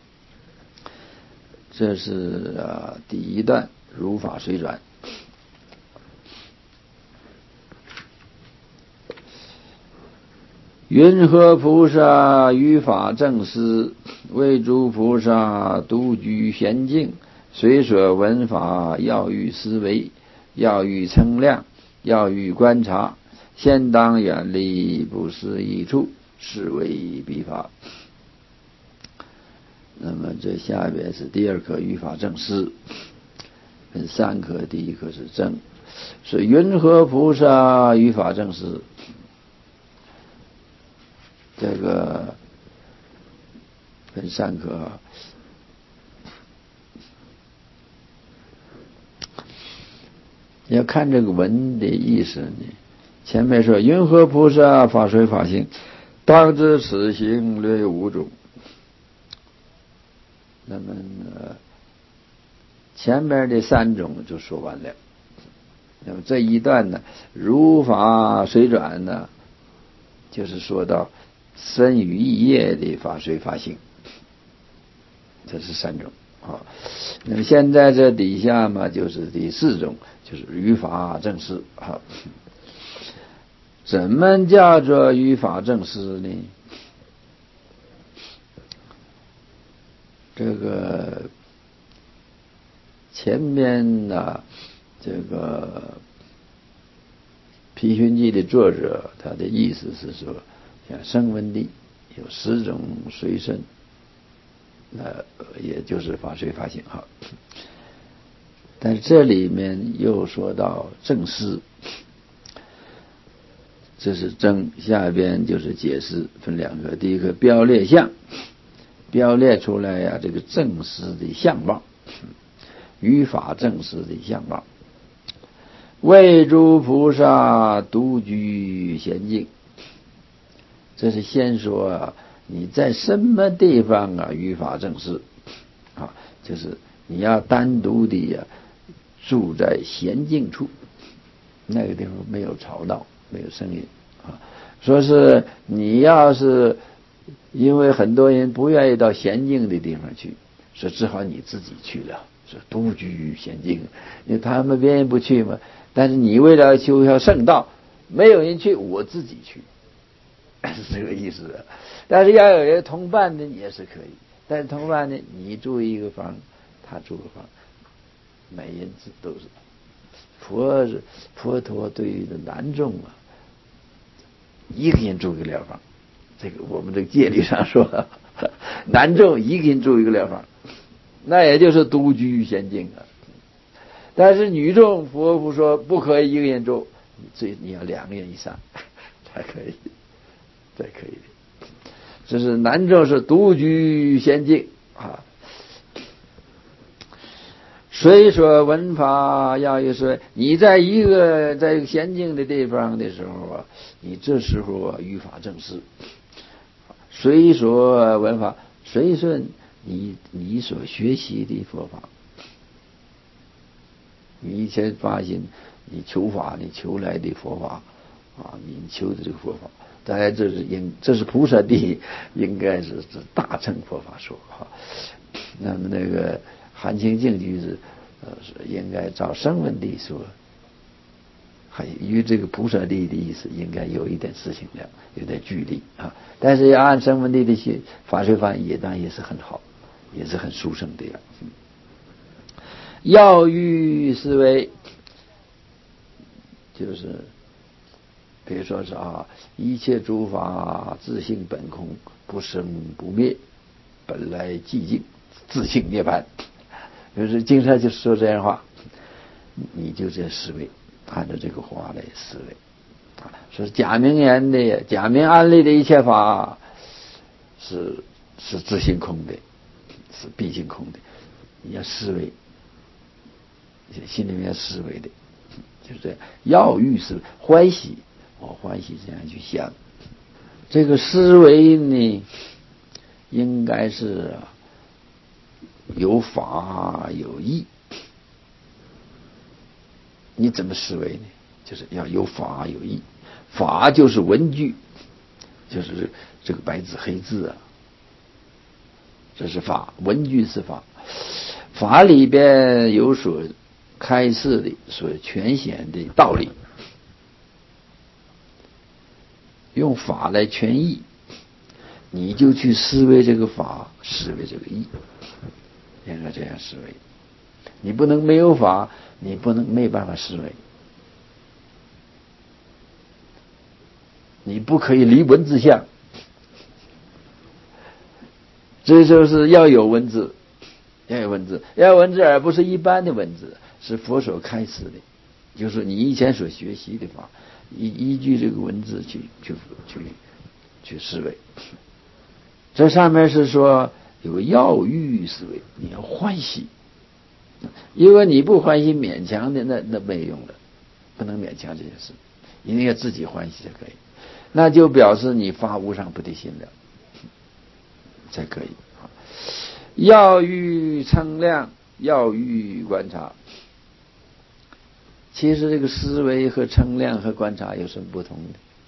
这是啊第一段如法随转。云何菩萨于法正思，为诸菩萨独居闲静，随所闻法要欲思维，要欲称量，要欲观察，先当远离不思一处，是为彼法。那么这下边是第二课于法正思，分三课，第一课是正，是云何菩萨于法正思。这个分三课，要看这个文的意思呢。前面说云何菩萨法随法行，当知此行略有五种。那么呢，前面的三种就说完了。那么这一段呢，如法随转呢，就是说到身语意业的法随法行，这是三种啊。那么现在这底下嘛，就是第四种，就是于法正思啊。怎么叫做于法正思呢？这个前面呢，这个《毗熏记》的作者，他的意思是说，像声闻地有十种随顺，那也就是法随法行哈。但是这里面又说到正思，这是正，下边就是解释，分两个，第一个标列相，标列出来呀、啊，这个正思的相貌，于法正思的相貌。为诸菩萨独居闲静，这是先说啊，你在什么地方啊于法正思啊，就是你要单独的呀、啊、住在闲静处，那个地方没有吵闹，没有声音啊。说是你要是因为很多人不愿意到闲静的地方去，说只好你自己去了，说独居闲静，因为他们别人不去嘛。但是你为了修学圣道，没有人去，我自己去，是这个意思的。但是要有人同伴呢，也是可以。但是同伴呢，你住一个房，他住个房，每人都是。佛佛陀对于的男众啊，一个人住一个疗房，这个我们这个戒律上说，男众一个人住一个疗房，那也就是独居闲静啊。 但是女众佛不说不可以一个人住，最你要两个人以上才可以，才可以的。这是男众是独居仙境啊。所以说闻法要有说，你在一个在一个仙境的地方的时候啊，你这时候啊语法正是。虽说闻法，随顺你你所学习的佛法。你以前发现你求法，你求来的佛法啊，你求的这个佛法，当然这是应这是菩萨地，应该是是大乘佛法说哈。那么那个含情净句是呃是应该照声闻地说，还与这个菩萨地的意思应该有一点事情量，有点距离啊。但是要按声闻地的去法随翻译，当然也是很好，也是很殊胜的呀。嗯要欲思维，就是比如说是啊，一切诸法自性本空，不生不灭，本来寂静，自性涅槃。就是经常就说这样话，你就这思维，按照这个话来思维啊。说假名言的，假名安立的一切法是是自性空的，是毕竟空的，你要思维。心里面思维的，就是这样。要欲思维，欢喜，我欢喜这样去想。这个思维呢，应该是有法有义。你怎么思维呢？就是要有法有义。法就是文句，就是这个白纸黑字啊，这是法。文句是法，法里边有所开示的，所诠显的道理，用法来诠义，你就去思维这个法，思维这个义，应该这样思维。你不能没有法，你不能没办法思维，你不可以离文字相，这就是要有文字，要有文字，要有文字，而不是一般的文字。是佛所开示的，就是你以前所学习的法，依依据这个文字去去去去思维。这上面是说有个要欲思维，你要欢喜，因为你不欢喜勉强的，那那没用了，不能勉强这件事，一定要自己欢喜才可以。那就表示你发无上菩提心了，才可以。要欲称量，要欲观察。其实这个思维和称量和观察有什么不同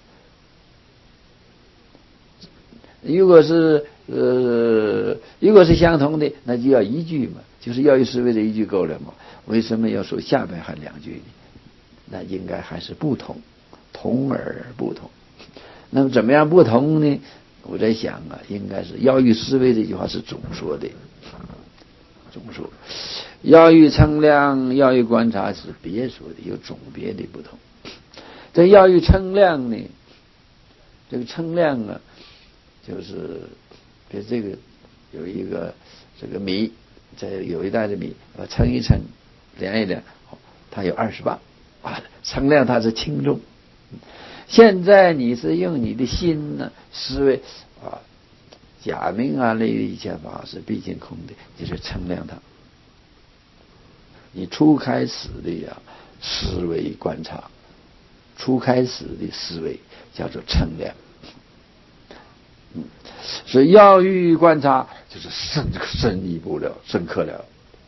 的？如果是呃，如果是相同的，那就要一句嘛，就是要欲思维的一句够了嘛。为什么要说下边还两句呢？那应该还是不同，同而不同。那么怎么样不同呢？我在想啊，应该是要欲思维这句话是总说的，总说。要欲称量，要欲观察是别说的，有总别的不同。这要欲称量呢，这个称量啊，就是比如这个有一个这个米，这有一袋的米，呃，称一称，量一量，它有二十磅啊，称量它是轻重。现在你是用你的心呢思维啊，假名啊类的一切法是毕竟空的，就是称量它。你初开始的呀思维观察，初开始的思维叫做称量。嗯，所以要欲观察就是深深一步了，深刻了，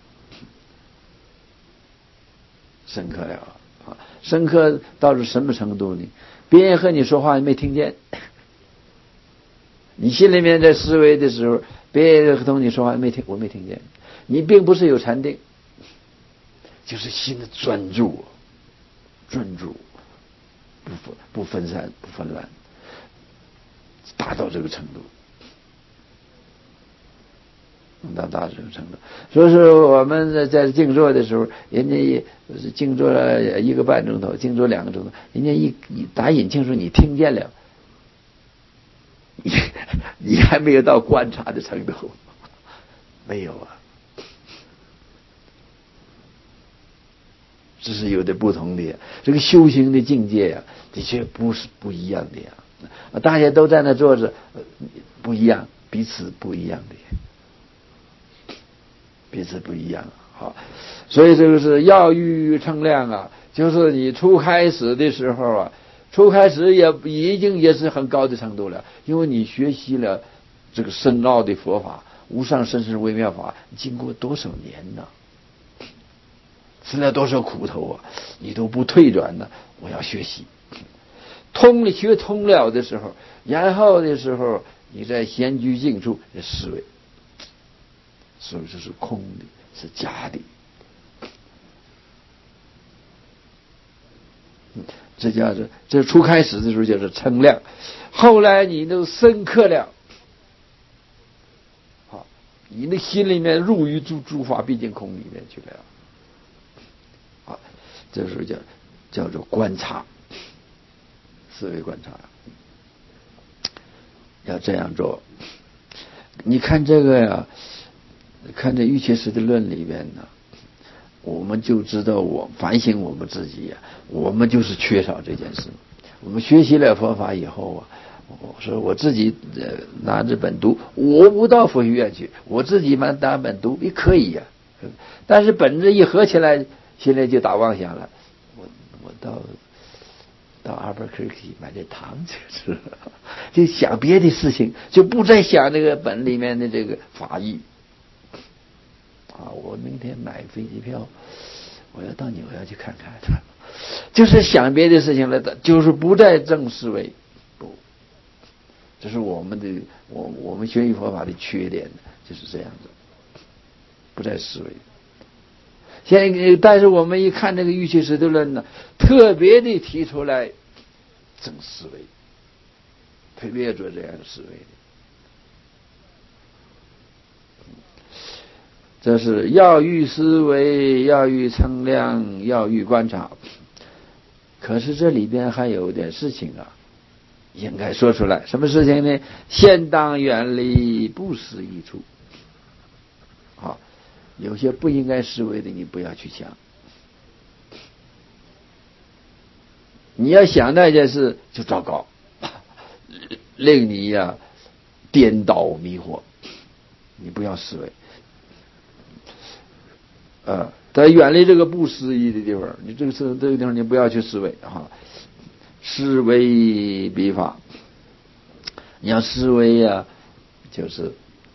深刻了啊！深刻到了什么程度呢？别人和你说话你没听见，你心里面在思维的时候，别人和你说话没听，我没听见。你并不是有禅定，就是心的专注，专注，不分不分散不纷乱，达到这个程度，达到这个程度。所以说我们在在静坐的时候，人家一静坐了一个半钟头，静坐两个钟头，人家一打引磬说你听见了，你你还没有到观察的程度，没有啊。 这是有的不同的呀。这个修行的境界呀，的确不是不一样的呀。大家都在那坐着，不一样，彼此不一样的，彼此不一样。好，所以这个是要欲称量啊，就是你初开始的时候啊，初开始也已经也是很高的程度了，因为你学习了这个深奥的佛法，无上甚深微妙法，经过多少年呢？吃了多少苦头啊！你都不退转呢？我要学习，通了学通了的时候，然后的时候，你在闲居静处的思维，所以这是空的，是假的。这叫做这初开始的时候叫做称量，后来你都深刻了，好，你的心里面入于诸诸法毕竟空里面去了。这时候叫叫做观察，思维观察，要这样做。你看这个呀，看这瑜伽师的论里边呢，我们就知道我反省我们自己呀，我们就是缺少这件事。我们学习了佛法以后啊，我说我自己呃拿着本读，我不到佛学院去，我自己拿拿本读也可以呀、啊，但是本子一合起来。现在就打妄想了，我我到到阿伯克去买点糖去吃，就想别的事情，就不再想那个本里面的这个法义。啊，我明天买飞机票，我要到纽约去看看，就是想别的事情了，就是不再正思维。不，这是我们的我我们学习佛法的缺点，就是这样子，不再思维。现在，但是我们一看这个瑜伽师的论呢，特别的提出来正思维，特别做这样的思维。这是要欲思维，要欲称量，要欲观察。可是这里边还有点事情啊，应该说出来。什么事情呢？现当远离不思一处。好。有些不应该思维的，你不要去想。你要想那件事，就糟糕，令你呀、啊、颠倒迷惑。你不要思维，啊，在远离这个不思议的地方，你这个是这个地方，你不要去思维啊。思维必法，你要思维呀、啊，就是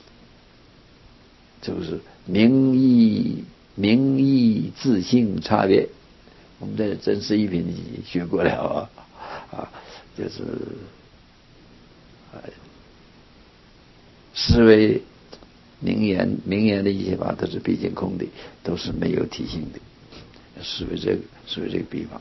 就是。名义名义自性差别，我们在真实一品学过了啊，啊，就是思维名言名言的一些法都是毕竟空的，都是没有体性的，思维这个思维这个地方。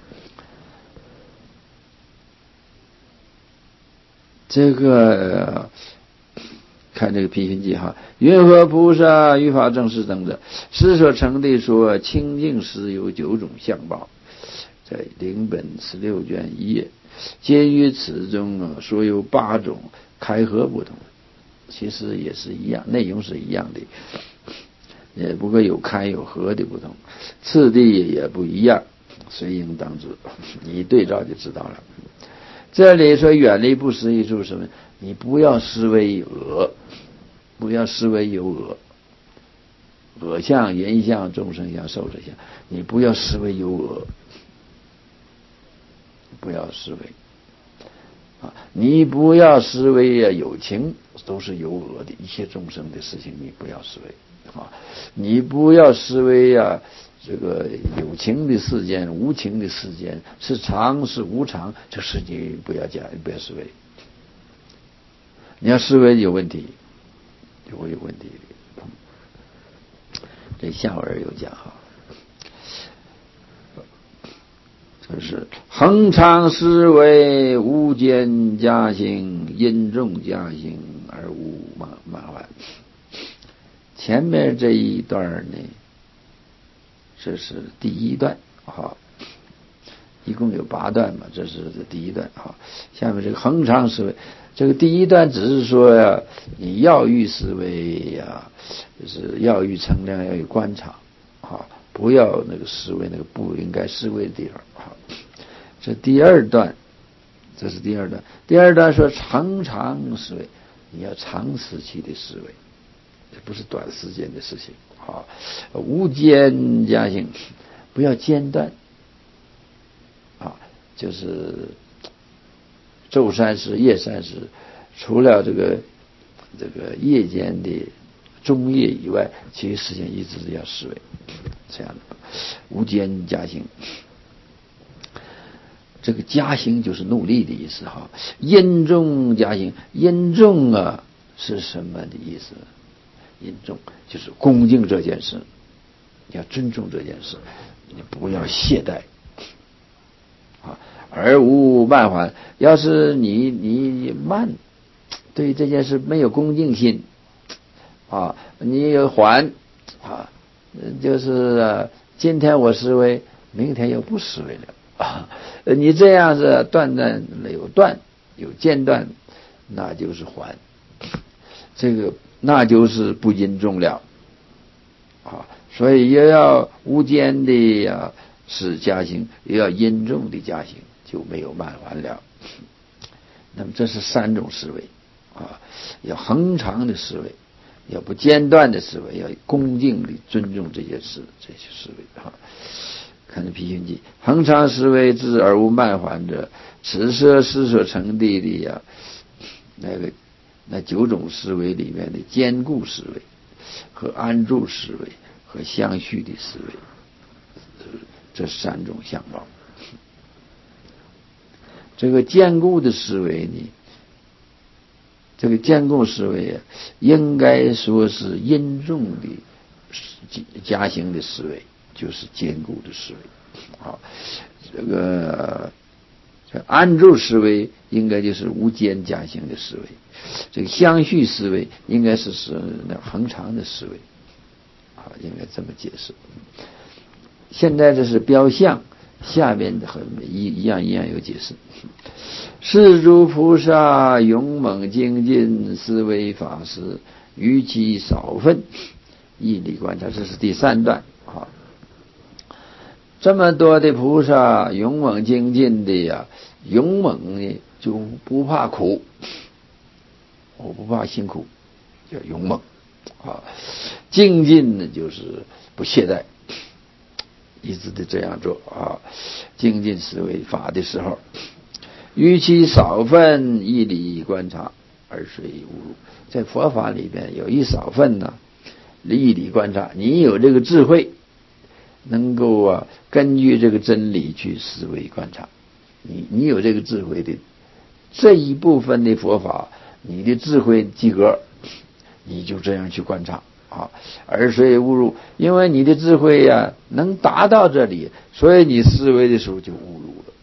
这个看这个批评记哈，云何菩萨于法正实等者，师所成的说清净时有九种相报，在灵本十六卷一页，皆于此中啊说有八种，开合不同，其实也是一样，内容是一样的，也不过有开有合的不同，次第也不一样，随应当知，你对照就知道了。这里说远离不思议处什么？你不要思维恶，不要思维有恶，恶相、人相、众生相、寿者相，你不要思维有恶，不要思维啊！你不要思维啊，有情都是有恶的，一切众生的事情你不要思维啊！你不要思维啊。这个有情的世间，无情的世间，是常是无常，这事情不要讲，不要思维。你要思维有问题，就会有问题。这下文有讲哈，就是恒常思维，无间加行，因众加行而无麻麻烦。前面这一段呢？这是第一段啊，一共有八段嘛，这是第一段啊。下面这个恒常思维，这个第一段只是说呀，你要欲思维呀，就是要欲称量，要欲观察啊， 不要那个思维那个不应该思维的地方啊。这第二段，这是第二段。第二段说常常思维，你要长时期的思维，这不是短时间的事情啊。无间加行，不要间断啊，就是昼三时、夜三时，除了这个这个夜间的中夜以外，其余时间一直要思维，这样的无间加行。这个加行就是努力的意思哈。殷重加行，殷重啊是什么的意思？殷重就是恭敬这件事，你要尊重这件事，你不要懈怠啊。而无慢缓，要是你你慢，对这件事没有恭敬心啊，你有缓啊，就是、啊、今天我思维，明天又不思维了啊。你这样是断断有断有间断，那就是缓，这个那就是不殷重了啊。所以也要无间的呀是加行，也要殷重的加行，就没有慢缓了。那么这是三种思维啊，要恒常的思维，要不间断的思维，要恭敬的尊重这些事，这些思维啊。看这批评记，恒常思维之而无慢缓者，此摄事所成的的呀，那个那九种思维里面的坚固思维和安住思维和相续的思维，这三种相貌。这个坚固的思维呢，这个坚固思维啊，应该说是殷重的加行的思维，就是坚固的思维。好，这个这安住思维应该就是无间加行的思维，这个相续思维应该是是那恒常的思维。好，应该这么解释。现在这是标象，下面的和一一样一样有解释。是诸菩萨勇猛精进思维法师，于其少分义理观察，这是第三段。好，这么多的菩萨勇猛精进的呀，勇猛呢就不怕苦，我不怕辛苦，叫勇猛啊。精进呢就是不懈怠，一直的这样做啊。精进思维法的时候，于其少分义理观察而随无入，在佛法里边有一少分呢，义理观察，你有这个智慧，能够啊根据这个真理去思维观察，你你有这个智慧的这一部分的佛法，你的智慧及格，你就这样去观察啊，而随误入，因为你的智慧呀、啊、能达到这里，所以你思维的时候就误入了，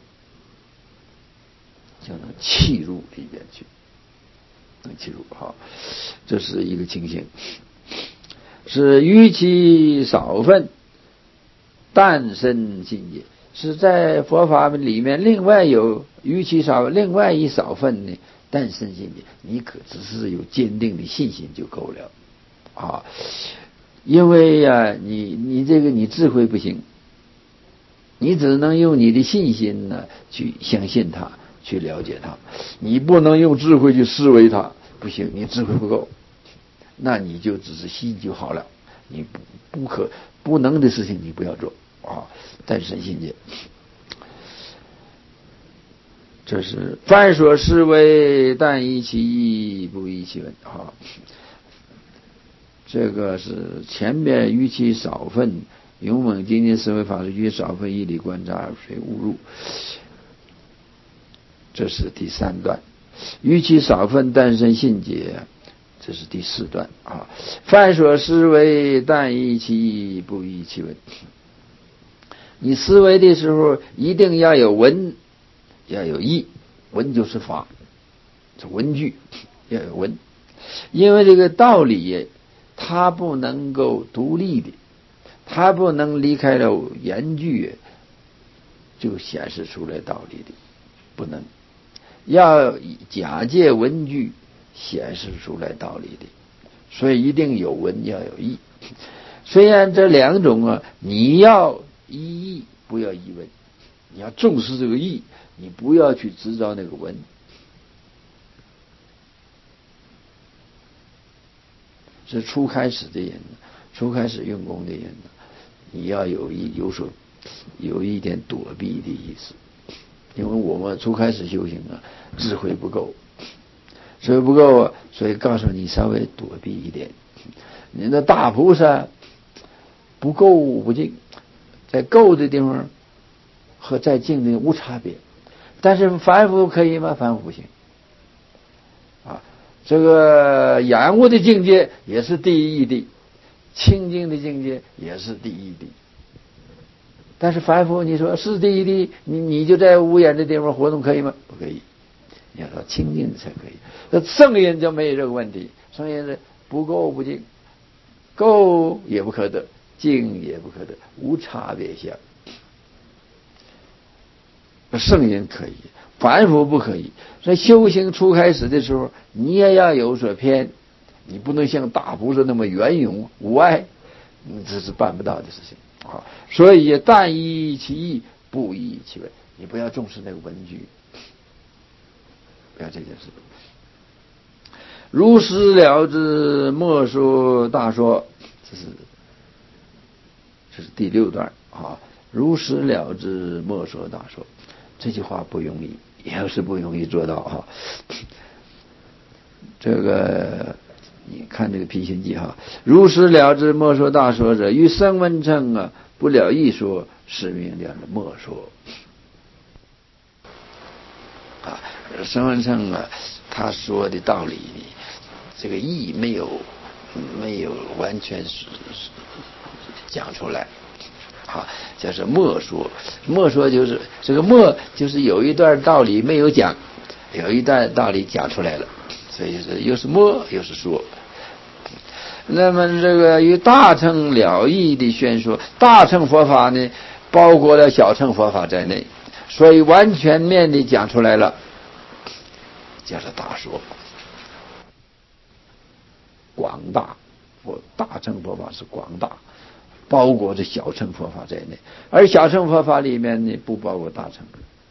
就能契入里边去，能契入哈，这是一个情形。是于其少分但生信解，是在佛法里面另外有于其少另外一少分呢，但生信解，你可只是有坚定的信心就够了啊。因为呀、啊，你你这个你智慧不行，你只能用你的信心呢去相信它，去了解它，你不能用智慧去思维它，不行，你智慧不够，那你就只是信就好了，你不不可不能的事情你不要做啊。但生信解，这是凡所思维，但依其意，不依其文啊。这个是前面于其少分勇猛精进思维法师，于少分义理观察而随误入，这是第三段。于其少分但生信解，这是第四段啊。凡所思维，但依其意，不依其文。你思维的时候一定要有文，要有义，文就是法，是文句，要有文。因为这个道理它不能够独立的，它不能离开了言句就显示出来道理的，不能，要假借文句显示出来道理的，所以一定有文要有义。 虽然这两种啊，你要依义，不要依文，你要重视这个义，你不要去执着那个文。是初开始的人，初开始用功的人，你要有一有所有一点躲避的意思，因为我们初开始修行啊，智慧不够，智慧不够啊，所以告诉你稍微躲避一点。你的大菩萨不够不净，在够的地方和在净的无差别，但是凡夫可以吗？凡夫不行。这个染污的境界也是第一地，清净的境界也是第一地。但是凡夫，你说是第一地，你你就在污染的地方活动可以吗？不可以，你要说清净的才可以。那圣人就没有这个问题，圣人是不垢不净，垢也不可得，净也不可得，无差别相。圣人可以，凡夫不可以。所以修行初开始的时候，你也要有所偏，你不能像大菩萨那么圆融无碍，你这是办不到的事情啊。所以但依其义，不依其文，你不要重视那个文句，不要这件事。如实了知，莫说大说，这是这是第六段啊。如实了知，莫说大说，这句话不容易，也是不容易做到哈。这个你看这个辟心记哈，如实了知，莫说大说者，与声闻乘啊，不了义说，是名叫莫说。啊，声闻乘啊，他说的道理，这个义没有没有完全是讲出来。好，就是莫说，莫说就是这个莫，就是有一段道理没有讲，有一段道理讲出来了，所以是又是莫又是说。那么这个与大乘了义的宣说，大乘佛法呢，包括了小乘佛法在内，所以完全面的讲出来了，叫做大说，广大。佛大乘佛法是广大，包括着小乘佛法在内，而小乘佛法里面呢，不包括大乘，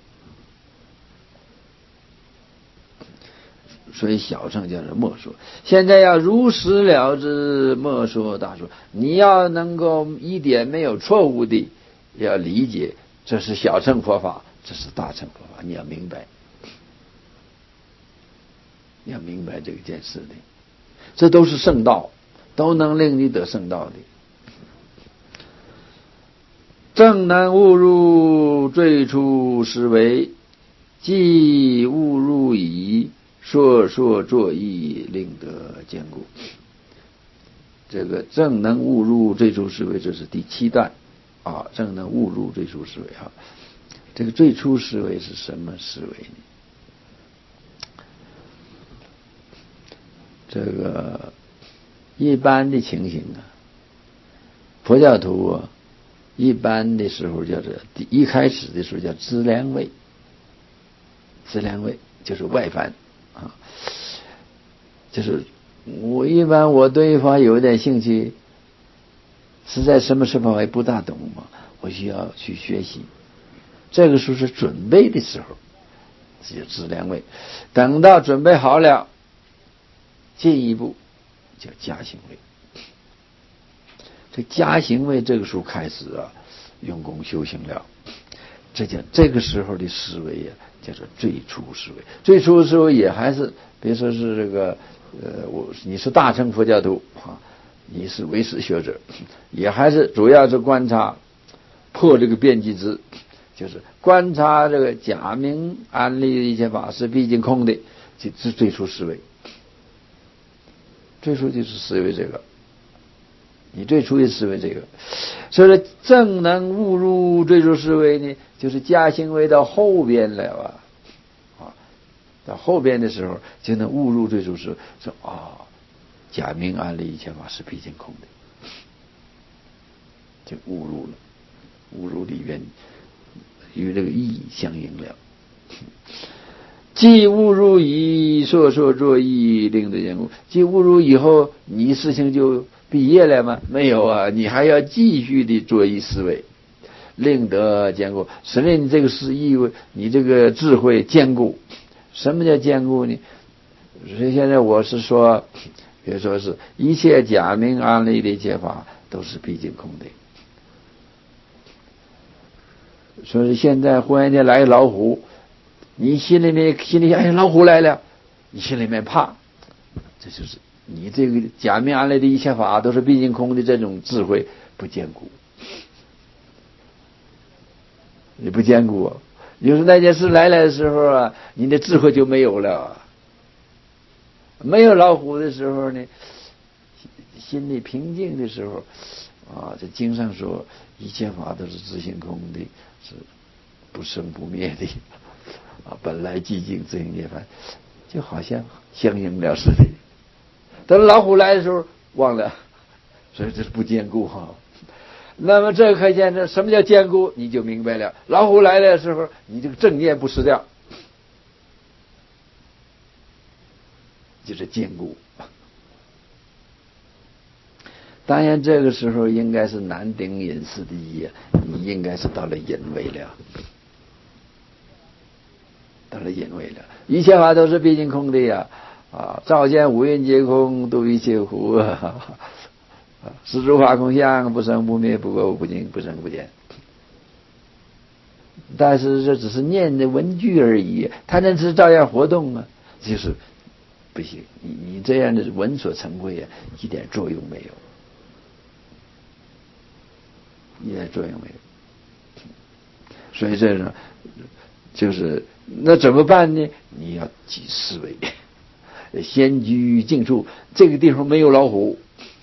所以小乘叫做莫说。现在要如实了知，莫说大说，你要能够一点没有错误的要理解，这是小乘佛法，这是大乘佛法，你要明白，你要明白这件事的，这都是圣道，都能令你得圣道的。正能误入最初思维，即误入矣，说说作意，令得坚固。这个正能误入最初思维，这是第七段啊。正能误入最初思维啊，这个最初思维是什么思维呢？这个一般的情形啊，佛教徒啊，一般的时候叫做一开始的时候叫资粮位，资粮位就是外凡啊，就是我一般我对法有一点兴趣，实在什么事法也不大懂嘛，我需要去学习，这个时候是准备的时候，这就资粮位。等到准备好了，进一步叫加行位。这加行位这个时候开始啊，用功修行了，这叫这个时候的思维啊，叫做最初思维。最初的时候也还是，别说是这个，呃，我你是大乘佛教徒啊，你是唯识学者，也还是主要是观察破这个遍计支，就是观察这个假名安立的一切法是毕竟空的，就是最初思维。最初就是思维这个。你最初的思维这个，所以说正能误入最初思维呢，就是加行为到后边了啊，啊，到后边的时候就能误入最初思维，说啊，假名安立一切法是毕竟空的，就误入了，误入里边与这个意相应了。 既误入以说说作意，令得坚固。既误入以后，你事情就毕业了吗？没有啊，你还要继续的作意思维，令得坚固，使你这个是意味，你这个智慧坚固。什么叫坚固呢？所以现在我是说，比如说是一切假名安立的一切法都是毕竟空的。所以现在忽然间来老虎，你心里面心里想，哎，老虎来了，你心里面怕，这就是你这个假名安立的一切法都是毕竟空的这种智慧不坚固，你不坚固啊。有时那件事来了的时候啊，你的智慧就没有了。没有老虎的时候呢，心里平静的时候啊，这经上说一切法都是自性空的，是不生不灭的啊，本来寂静自性涅槃，就好像相应了似的。等老虎来的时候忘了，所以这是不坚固哈。那么这可见这什么叫坚固，你就明白了。老虎来的时候，你这个正念不失掉，就是坚固。当然这个时候应该是南顶隐士的意，你应该是到了隐位了，到了隐位了。一切法都是毕竟空的呀，啊，照见五蕴皆空，度一切苦啊，是诸法空相，不生不灭，不垢不净，不生不减。但是这只是念的文句而已，它那是照样活动啊，就是不行。你你这样的文所成慧啊，一点作用没有，一点作用没有。所以这种就是那怎么办呢？你要记思维，先居静处，这个地方没有老虎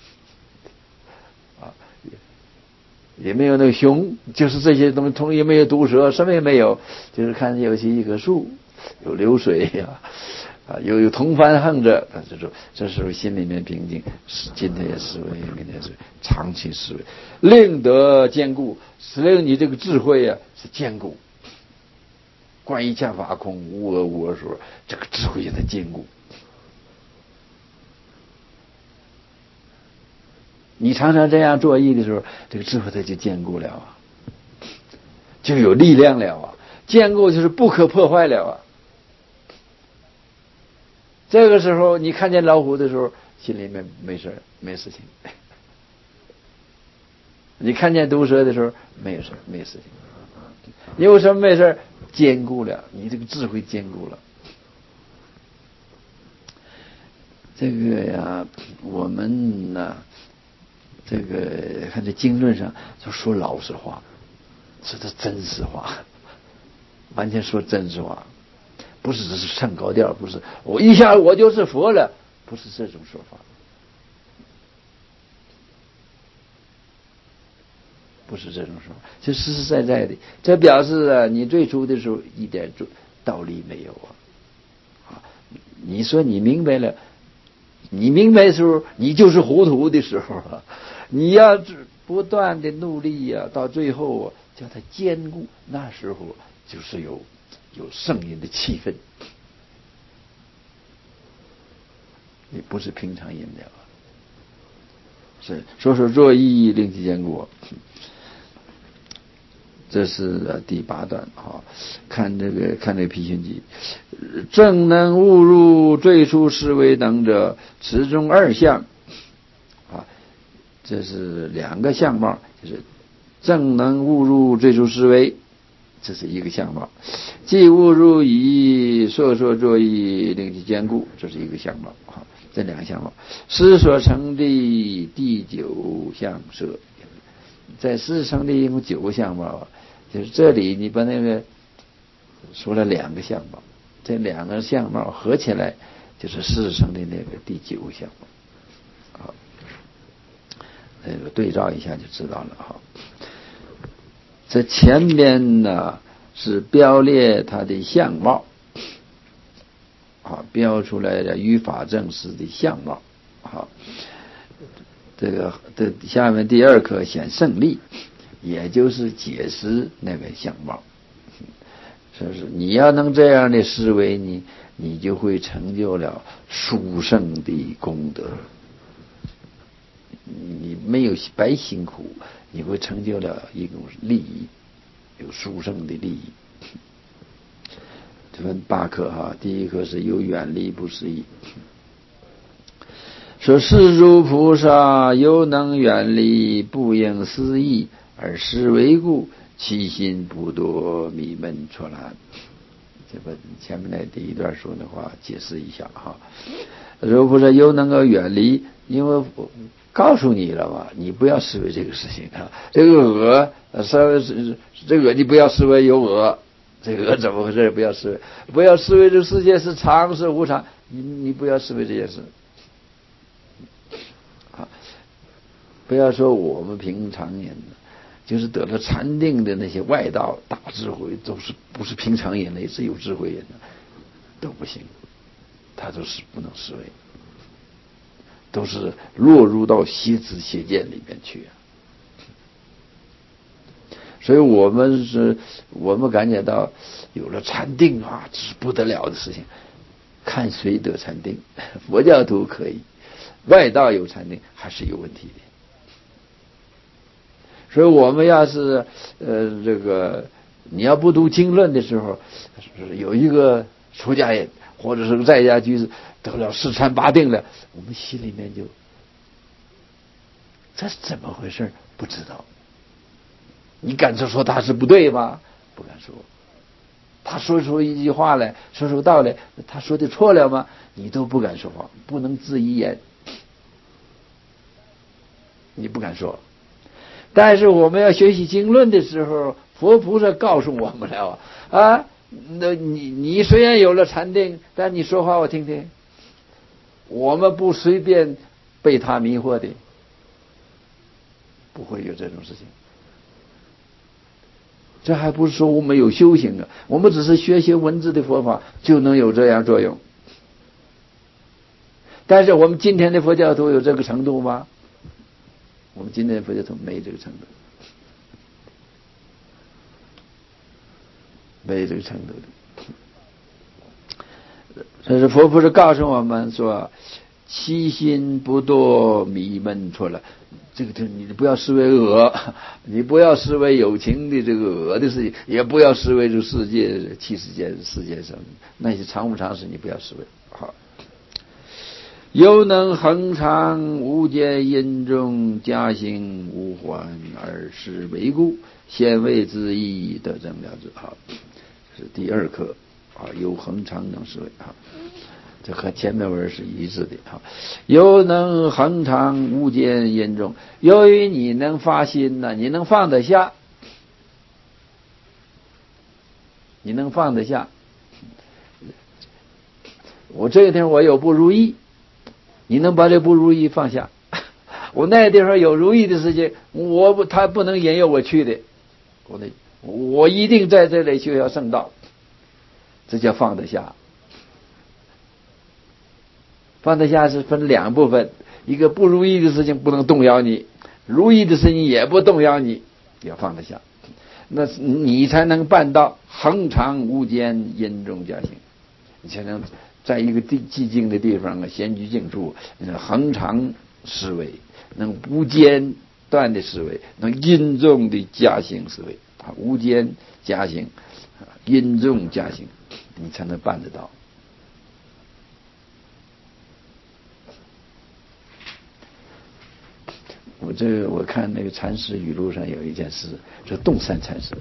啊，也没有那个熊，就是这些东西，同也没有毒蛇，什么也没有，就是看见有些一棵树，有流水呀、啊，啊，有有铜幡横着，他就说这时候心里面平静，今天也思维，明天思维，长期思维，令得坚固，使令你这个智慧啊是坚固。观一切法空，无我无我说，这个智慧也在坚固。你常常这样作意的时候，这个智慧它就坚固了啊，就有力量了啊。坚固就是不可破坏了啊。这个时候你看见老虎的时候，心里面没事没事情；你看见毒蛇的时候，没有事没事情。因为什么没事？坚固了，你这个智慧坚固了。这个呀，我们呢，这个看这经论上就说老实话，说的真实话，完全说真实话，不是只是唱高调，不是我一下我就是佛了，不是这种说法，不是这种说法，就实实在在的。这表示啊，你最初的时候一点道理没有啊，啊，你说你明白了。你明白的时候，你就是糊涂的时候啊！你要不断的努力呀、啊，到最后啊，叫它坚固，那时候就是有有圣人的气氛，你不是平常饮料，是说说作意令其坚固。这是第八段啊，看这个看这个批评记，正能误入最初思维等者，此中二相啊，这是两个相貌，就是正能误入最初思维，这是一个相貌；既误入以说说作意令其坚固，这是一个相貌啊，这两个相貌。思所成的第九相摄，在思成的一共九个相貌啊。就是这里你把那个说了两个相貌，这两个相貌合起来就是事成的那个第九个相貌。好，那个对照一下就知道了哈。这前边呢是标列它的相貌，啊，标出来的语法正式的相貌。好，这个这下面第二课显胜利。也就是解释那个相貌， 说是你要能这样的思维，你你就会成就了殊胜的功德。你没有白辛苦，你会成就了一种利益，有殊胜的利益。这分八课哈，第一课是有远离不思议。说世诸菩萨犹能远离不应思议，而是为故，其心不堕迷闷错懒。这个前面的第一段说的话解释一下哈。如菩萨犹能够远离，因为告诉你了嘛，你不要思维这个事情啊。这个鹅，稍微是这个你不要思维有鹅，这个鹅怎么回事？不要思维，不要思维这个世界是常是无常，你你不要思维这件事。啊，不要说我们平常人，就是得了禅定的那些外道大智慧，都是不是平常人类，是有智慧人的都不行，他都是不能思维。都是落入到邪知邪见里面去啊，所以我们是，我们感觉到有了禅定啊，这是不得了的事情。看谁得禅定，佛教徒可以，外道有禅定还是有问题的。所以我们要是呃这个你要不读经论的时候，有一个出家人或者是在家居士得了四禅八定了，我们心里面就这是怎么回事？不知道。你敢说他是不对吗？不敢说。他说出一句话来，说出道来，他说的错了吗？你都不敢说话，不能自一言，你不敢说。但是我们要学习经论的时候，佛菩萨告诉我们了啊，那你你虽然有了禅定，但你说话我听听。我们不随便被他迷惑的，不会有这种事情。这还不是说我们有修行啊，我们只是学习文字的佛法就能有这样作用。但是我们今天的佛教徒有这个程度吗？我们今天的佛教徒没这个程度，没这个程度的。所以说佛菩萨告诉我们说，其心不堕迷闷错了。这个你不要视为恶，你不要视为有情的这个恶的事情，也不要视为这世界七世界世界上那些常无常事，你不要视为好。犹能恒常无间因中加行无还，而是为故，先为之意得正了之。好，是第二课啊，有恒常能思维啊。这和前面文是一致的哈。犹能恒常无间因中，由于你能发心呢，你能放得下，你能放得下。我这个地方我有不如意，你能把这不如意放下。我那个地方有如意的事情，我不他不能引诱我去的，我得我一定在这里修要圣道，这叫放得下。放得下是分两部分，一个不如意的事情不能动摇你，如意的事情也不动摇你，要放得下，那你才能办到恒常无间因中加行，你才能在一个地寂静的地方啊，闲居静处，能恒常思维，能无间断的思维，能因中的加行思维啊，无间加行，因中加行，你才能办得到。我这个我看那个禅师语录上有一件事，说洞山禅师，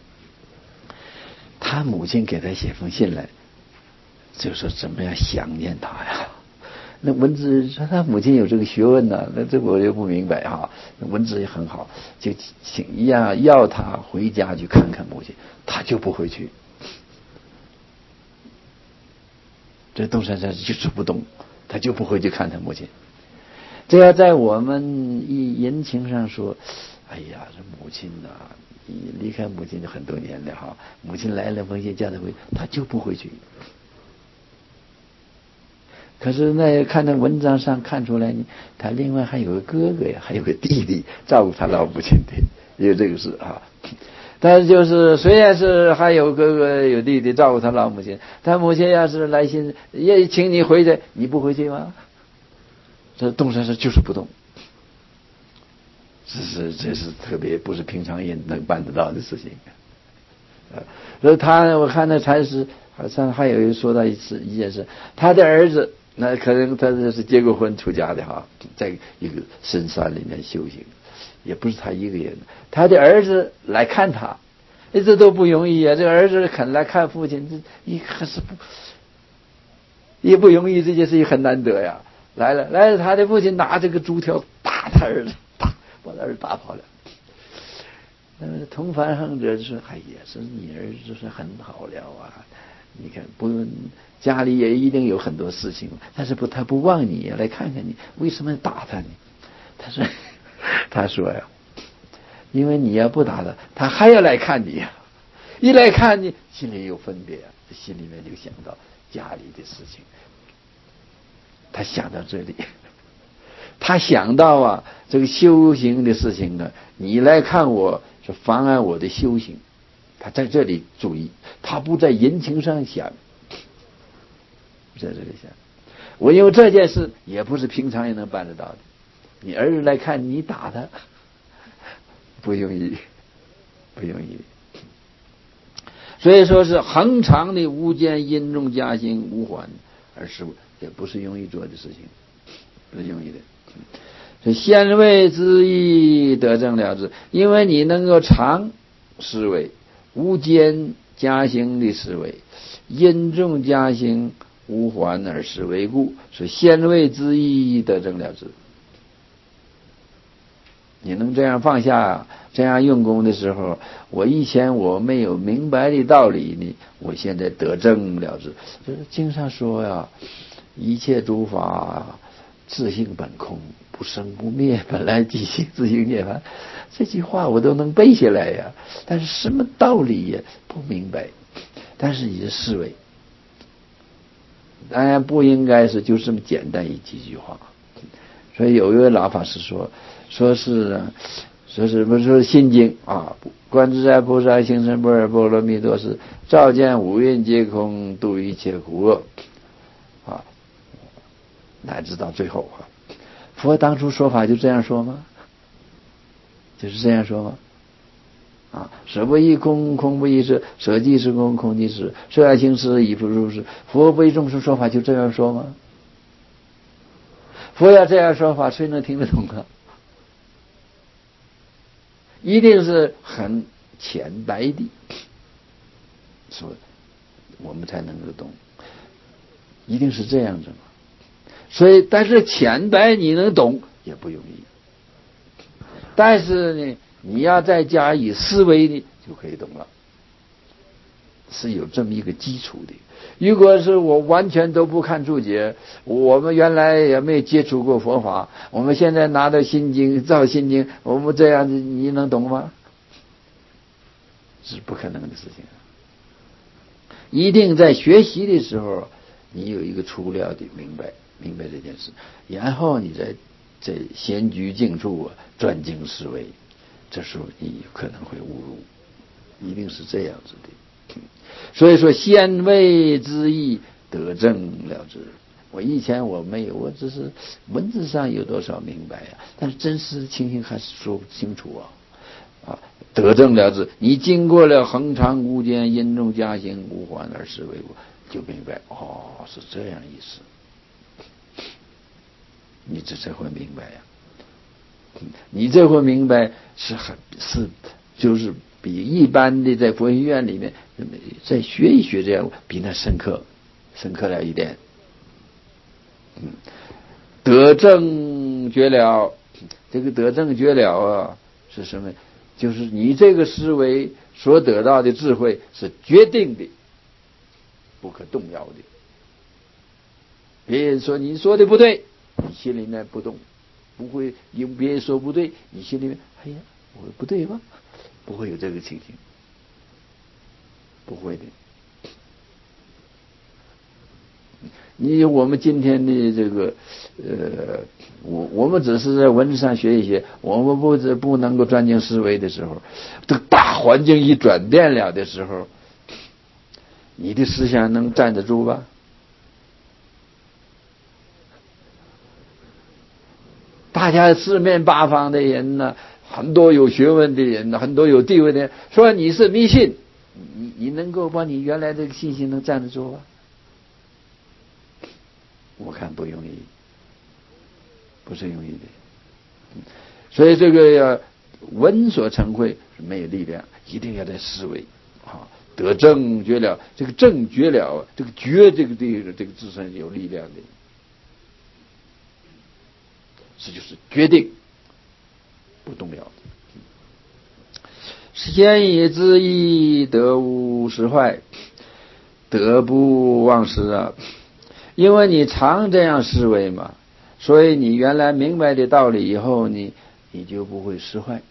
他母亲给他写封信来，就说怎么样想念他呀。那文字说他母亲有这个学问呢、啊，那这我就不明白哈。文字也很好，就请要要他回家去看看母亲，他就不回去。这洞山禅师就是不动，他就不回去看他母亲。这要在我们以人情上说，哎呀，这母亲呐、啊，你离开母亲就很多年了哈，母亲来了封信叫他回，他就不回去。可是那看那文章上看出来呢，他另外还有个哥哥呀，还有个弟弟照顾他老母亲的，也有这个事啊。 但是就是虽然是还有哥哥有弟弟照顾他老母亲，他母亲要是来信也请你回去，你不回去吗？这东山是就是不动，这是这是特别不是平常人能办得到的事情。呃，所以他我看那禅师好像还有一说到一次一件事，他的儿子那可能他这是结过婚出家的哈，在一个深山里面修行，也不是他一个人，他的儿子来看他，这都不容易啊！这个儿子肯来看父亲，这一可是不也不容易，这件事情很难得呀。来了来了，他的父亲拿这个竹条打他儿子，打把他儿子打跑了。嗯，同凡行者就说：“哎呀，说你儿子是很好了啊，你看不用家里也一定有很多事情，但是不他不忘你来看看你，为什么打他呢？”他说：“他说呀，因为你要不打他，他还要来看你呀，一来看你，心里有分别啊，心里面就想到家里的事情。”他想到这里，他想到啊，这个修行的事情呢，你来看我是妨碍我的修行。他在这里注意，他不在人情上想，在这里想，我因为这件事也不是平常人能办得到的。你儿子来看你打他，不容易，不容易。所以说是恒常的无间阴中加行无缓而事物，也不是容易做的事情，不是容易的。这先位之意得正了之，因为你能够常思维无间加行的思维，因中加行无缓而思维故，是先位之意得正了之。你能这样放下，这样用功的时候，我以前我没有明白的道理呢，我现在得正了之。就是经上说呀，一切诸法自性本空，不生不灭，本来即性自性涅槃。这句话我都能背下来呀，但是什么道理也不明白。但是你的思维，当然不应该是就这么简单一几句话。所以有一位老法师说，说是说是不是说心经啊，观自在菩萨行深般若波罗蜜多时，照见五蕴皆空，度一切苦厄啊，乃至到最后啊，佛当初说法就这样说吗？就是这样说吗？啊，舍不异空，空不异色，舍即是空，空即是色，爱行识，亦复如是。佛不为众生说法就这样说吗？佛要这样说法，谁能听得懂啊？一定是很浅白的说，我们才能够懂，一定是这样子嘛。所以，但是浅白你能懂也不容易，但是呢，你要再加以思维呢，就可以懂了，是有这么一个基础的。如果是我完全都不看注解，我们原来也没接触过佛法，我们现在拿到心经照心经，我们这样子你能懂吗？是不可能的事情。一定在学习的时候你有一个粗料的明白明白这件事，然后你再在闲居静处啊专精思维，这时候你可能会误入，一定是这样子的。所以说先位之意得正了之。我以前我没有，我只是文字上有多少明白呀、啊，但是真实情形还是说不清楚啊。啊，得正了之，你经过了恒常无间因中加行无缓而思维故，就明白哦，是这样意思。你这才会明白呀、啊，你这会明白是很是就是比一般的在佛学院里面再学一学这样比那深刻深刻了一点。嗯，得正觉了，这个得正觉了啊是什么？就是你这个思维所得到的智慧是决定的，不可动摇的。别人说你说的不对，你心里面不动，不会因别人说不对，你心里面哎呀，我不对吗？不会有这个情形，不会的。 你我们今天的这个呃，我我们只是在文字上学一些，我们不不能够专精思维的时候，这个大环境一转变了的时候，你的思想能站得住吧？大家四面八方的人呢，很多有学问的人，很多有地位的人，说你是迷信，你你能够把你原来这个信心能站得住吧？我看不容易，不是容易的。所以这个要闻所成慧是没有力量，一定要在思维啊，得正觉了。这个正觉了，这个觉这个这个这个自身有力量的。这就是决定不动摇。先以知义，得无失坏，得不忘失啊！因为你常这样思维嘛，所以你原来明白的道理以后，你你就不会失坏。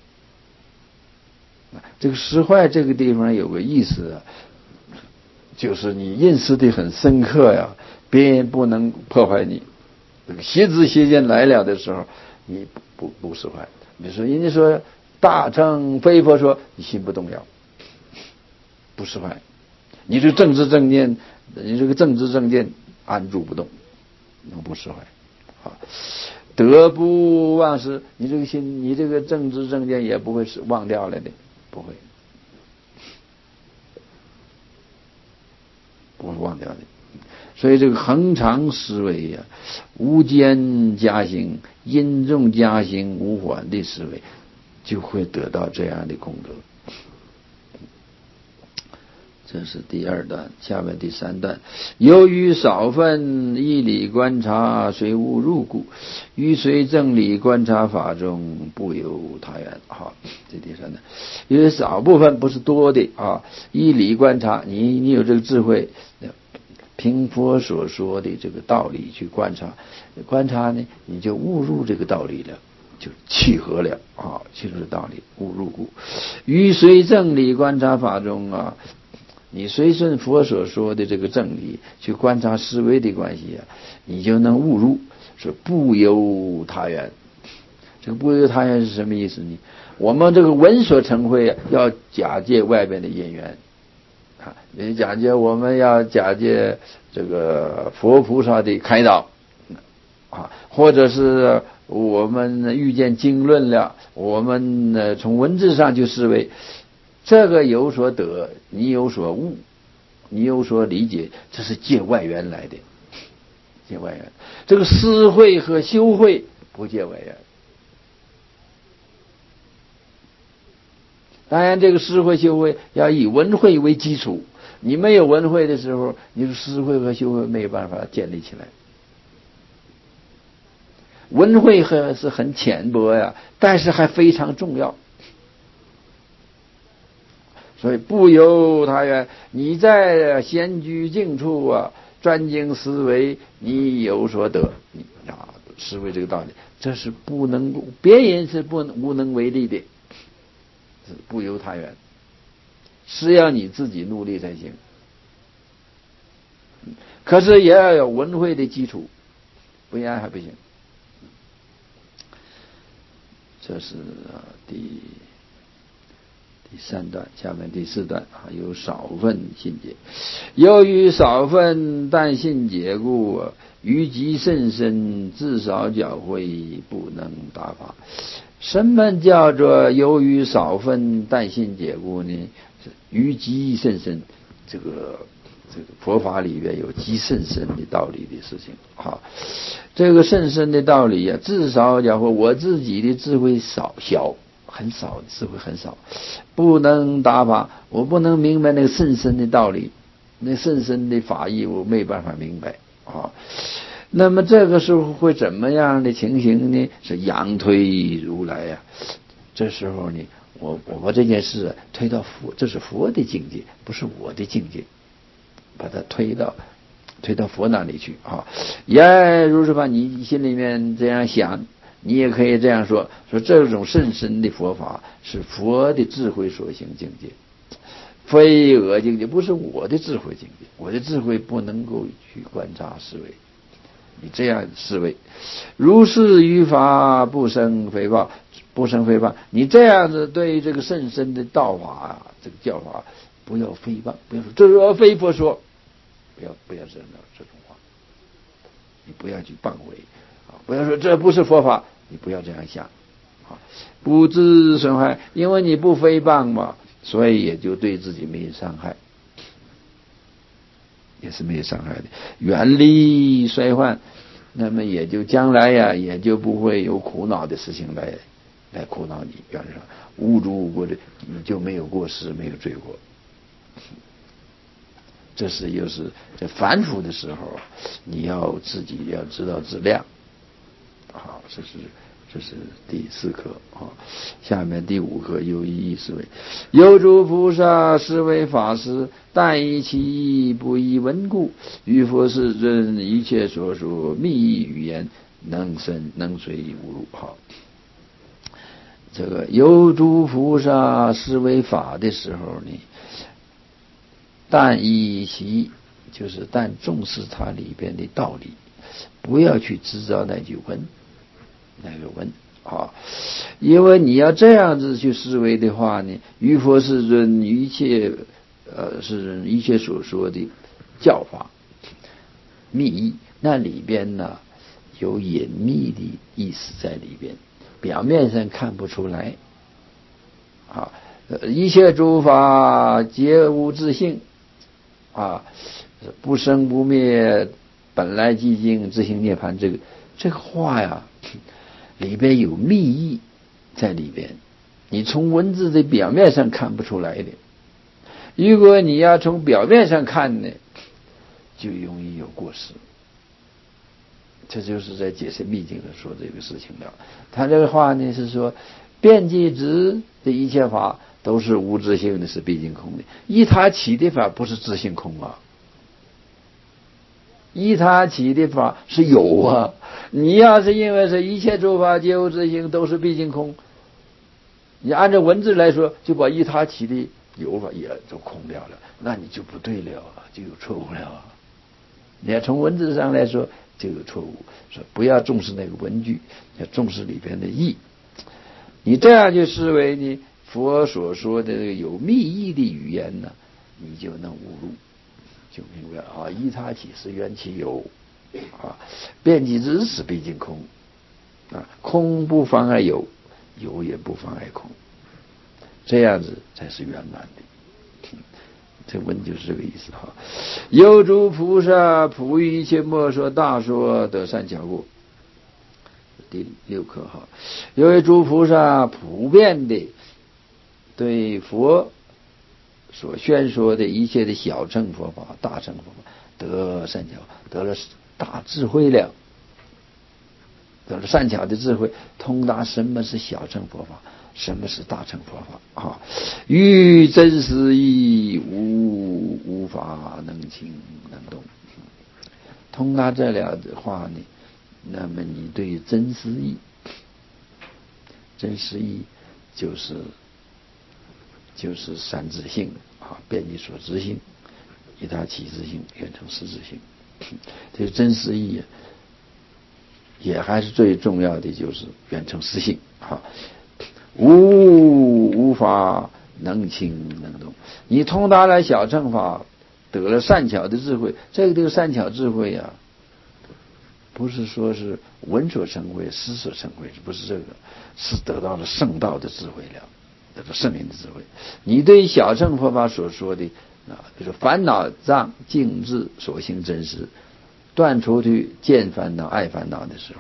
这个失坏这个地方有个意思啊，就是你认识的很深刻呀，别人不能破坏你。这个邪知邪见来了的时候，你不不不失坏。比如说，人家说大乘非佛说，你心不动摇，不失坏。你这个正知正见，你这个正知正见安住不动，能不失坏。啊，得不忘失，你这个心，你这个正知正见也不会是忘掉了的，不会，不会忘掉的。所以这个恒常思维呀、啊，无间加行，因重加行，无缓的思维，就会得到这样的功德。这是第二段，下面第三段。由于少分义理观察，虽无入故，于随正理观察法中，不由他缘。好，这第三段，因为少部分不是多的啊，义理观察，你你有这个智慧，凭佛所说的这个道理去观察，观察呢，你就悟入这个道理了。就契合了啊，契合道理，悟入故。于随正理观察法中啊，你随顺佛所说的这个正理去观察思维的关系啊，你就能悟入，是不由他缘。这个不由他缘是什么意思呢？我们这个闻所成慧啊，要假借外边的因缘啊，你假借我们要假借这个佛菩萨的开导啊，或者是我们遇见经论了，我们呢从文字上去思维，这个有所得，你有所悟，你有所理解，这是借外缘来的，借外缘。这个思慧和修慧不借外缘。当然，这个思慧修慧要以闻慧为基础。你没有闻慧的时候，你的思慧和修慧没有办法建立起来。闻慧和是很浅薄呀，但是还非常重要。所以不由他缘，你在闲居静处啊，专精思维，你有所得。你啊，思维这个道理，这是不能，别人是不无能为力的，是不由他缘，是要你自己努力才行。可是也要有闻慧的基础，不然还不行。这是啊第第三段，下面第四段啊，有少分信解。由于少分但信解故，于极甚深，至少教诲不能达法。什么叫做由于少分但信解故呢？于极甚深，这个这个佛法里边有极甚深的道理的事情啊。这个甚深的道理啊，至少讲说我自己的智慧少小很少，智慧很少，不能达法，我不能明白那个甚深的道理，那甚深的法义我没办法明白啊。那么这个时候会怎么样的情形呢？是仰推如来呀、啊。这时候呢，我我把这件事、啊、推到佛，这是佛的境界，不是我的境界，把它推到推到佛那里去啊。也如是吧，你心里面这样想，你也可以这样说，说这种甚深的佛法是佛的智慧所行境界。 非我境界，不是我的智慧境界，我的智慧不能够去观察思维。你这样思维，如是于法不生诽谤，不生诽谤。你这样子对这个甚深的道法啊，这个教法，不要诽谤，不要说这若非佛说，不要不要这样这种话，你不要去谤为啊，不要说这不是佛法，你不要这样想啊，不自损害，因为你不诽谤嘛，所以也就对自己没有伤害。也是没有伤害的，远离衰患，那么也就将来呀，也就不会有苦恼的事情来来苦恼你。原上无主无过的，你就没有过失，没有罪过。这是又是在反腐的时候，你要自己要知道自量。好，这是这是第四课啊。下面第五课有意义思维，有诸菩萨是为法师，但以其意不以闻故，于佛世尊一切所说密意语言，能深能随无入。好，这个有诸菩萨是为法的时候呢，但以其就是但重视它里边的道理，不要去制造那句文那个文啊，因为你要这样子去思维的话呢，于佛世尊一切呃是一切所说的教法密意，那里边呢有隐秘的意思在里边，表面上看不出来啊。一切诸法皆无自性啊，不生不灭，本来寂静，自性涅槃，这个这个话呀，里边有密意在里边，你从文字的表面上看不出来的。如果你要从表面上看呢，就容易有过失。这就是在解释密经的说这个事情了。他这个话呢是说，遍计执的一切法都是无自性的，是毕竟空的。依他起的法不是自性空啊，依他起的法是有啊。你要是因为是一切诸法皆无自性，都是毕竟空，你按照文字来说，就把依他起的有法也就空掉了，那你就不对了，就有错误了。你要从文字上来说就有错误，说不要重视那个文句，要重视里边的意。你这样就视为呢佛所说的有密意的语言呢，你就能悟入，就明白啊，依他起是缘起有啊，遍计执是毕竟空啊，空不妨碍有，有也不妨碍空，这样子才是圆满的。这文就是这个意思哈。有诸菩萨普于一切莫说大说得善巧故。第六课哈，有一诸菩萨普遍的对佛所宣说的一切的小乘佛法、大乘佛法得善巧，得了大智慧了，得了善巧的智慧，通达什么是小乘佛法，什么是大乘佛法啊？于真实义无无法能听能懂，通达这了的话呢，那么你对真实义，真实义就是就是三自性啊，遍计所知性，以他起自性，缘成实自性。这个真实义也还是最重要的，就是缘成实性啊。无无法能听能懂，你通达了小乘法，得了善巧的智慧。这个这个善巧智慧呀、啊，不是说是闻所成慧、思所成慧，不是这个，是得到了圣道的智慧了，得到圣灵的智慧。你对小乘佛法所说的啊，就是烦恼障静智所行真实，断除去见烦恼、爱烦恼的时候，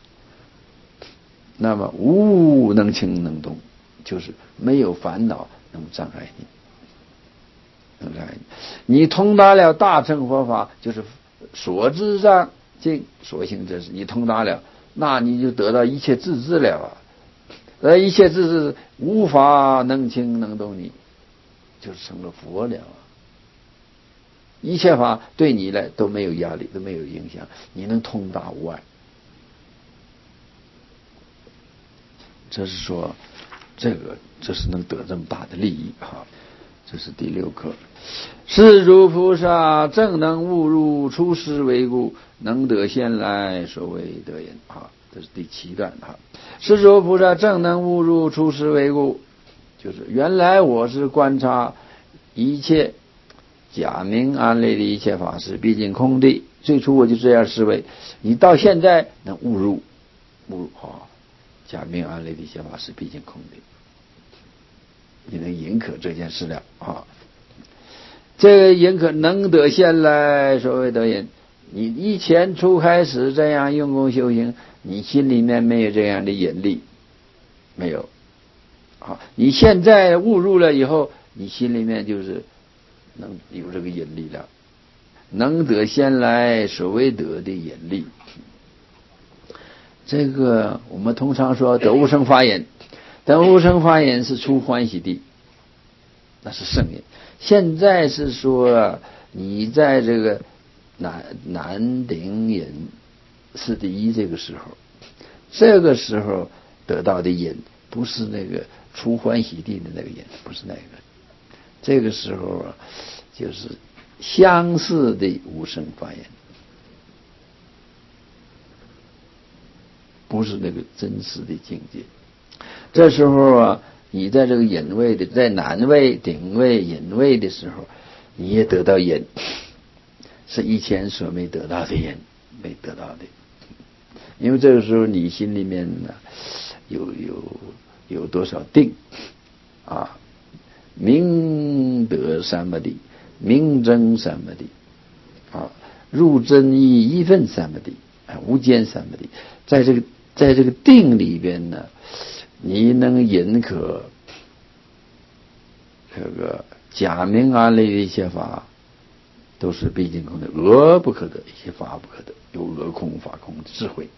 那么无能听能懂，就是没有烦恼能障碍你，能障碍你。你通达了大乘佛法，就是所知障静所行真实，你通达了，那你就得到一切自知了啊！而一切自知无法能听能懂你，就是成了佛了。一切法对你来都没有压力，都没有影响，你能通达无碍。这是说，这个这是能得这么大的利益哈。 这是第六课。是诸菩萨正能悟入，出世为故，能得先来所谓得言。啊，这是第七段。啊，是诸菩萨正能悟入，出世为故，就是原来我是观察一切假名安类的一切法是毕竟空的，最初我就这样思维，你到现在能悟入，悟入啊，假名安类的一切法是毕竟空的，你能认可这件事了啊。这个认可能得先来所谓得言，你以前初开始这样用功修行，你心里面没有这样的引力，没有。好，你现在悟入了以后，你心里面就是能有这个引力了，能得先来所谓得的引力。这个我们通常说得无生法眼，得无生法眼是出欢喜地，那是圣眼。现在是说你在这个南南顶引是第一，这个时候，这个时候得到的引不是那个出欢喜地的那个引，不是那个，这个时候啊，就是相似的无生法眼，不是那个真实的境界。这时候啊，你在这个引位的，在南位、顶位、引位的时候，你也得到引，是以前所没得到的引，没得到的。因为这个时候你心里面呢，有有有多少定啊？明得三摩地，明真三摩地，啊，入真意一分三摩地，啊，无间三摩地，在这个在这个定里边呢，你能认可这个假名安类的一些法都是毕竟空的，俄不可得，一些法不可得，有俄空法空的智慧。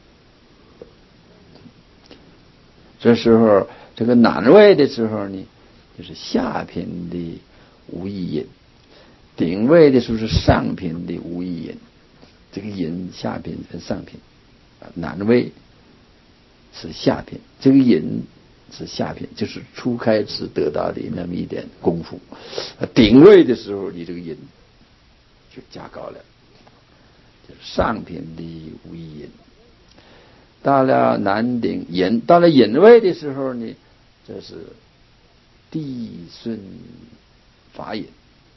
这时候这个难位的时候呢，就是下品的无意引，顶位的时候是上品的无意引。这个引下品跟上品，难位是下品，这个引是下品，就是初开始得到的那么一点功夫。顶位的时候，你这个引就加高了，就是上品的无意引。到了南顶引，到了引位的时候呢，这是地顺法引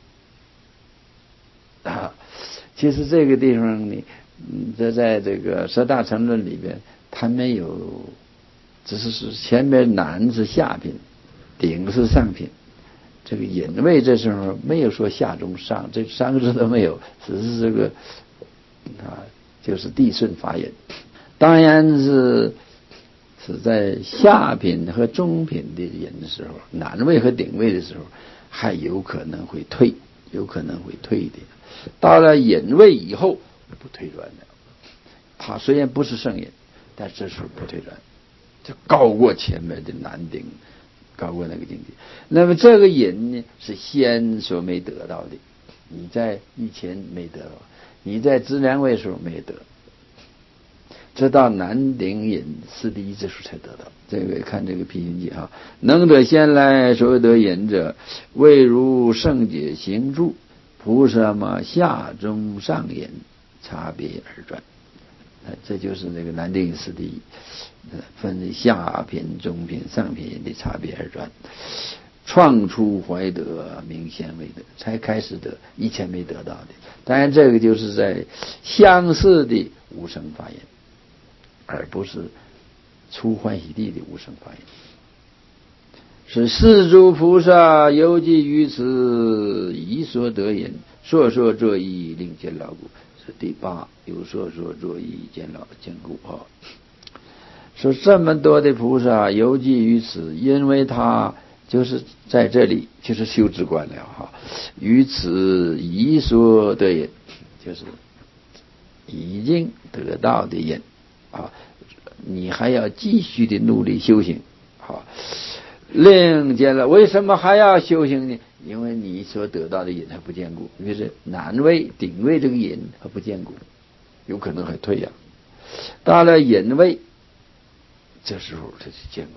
啊。其实这个地方呢，嗯，这在这个十大乘论里边，它没有，只是是前面南是下品，顶是上品。这个引位这时候没有说下中上，这三个字都没有，只是这个啊，就是地顺法引。当然是是在下品和中品的引的时候，难位和顶位的时候，还有可能会退，有可能会退一点。到了引位以后，不退转了。它虽然不是圣引，但这时候不退转，就高过前面的难顶，高过那个境界。那么这个引呢，是先所没得到的，你在以前没得到，你在资粮位时候没得。直到南顶引四第一之处才得到。这个看这个批评记啊，能得先来所谓得引者，未如圣解行住，菩萨嘛下中上引差别而转。这就是这个南顶引四第一，分下品、中品、上品的差别而转，创出怀得，明显为得，才开始得，以前没得到的。当然，这个就是在相似的无生法引，而不是出欢喜地的无生法引。是四诸菩萨犹记于此，以所得引，说说作意，令见牢固。是第八，有说说作意，见牢坚固啊。说这么多的菩萨犹记于此，因为他就是在这里，就是修止观了哈。于此以所得引，就是已经得到的引啊，你还要继续的努力修行啊。令见了，为什么还要修行呢？因为你所得到的引还不坚固，比如说难位、顶位这个引还不坚固，有可能还退呀、啊。到了引位，这时候它就坚固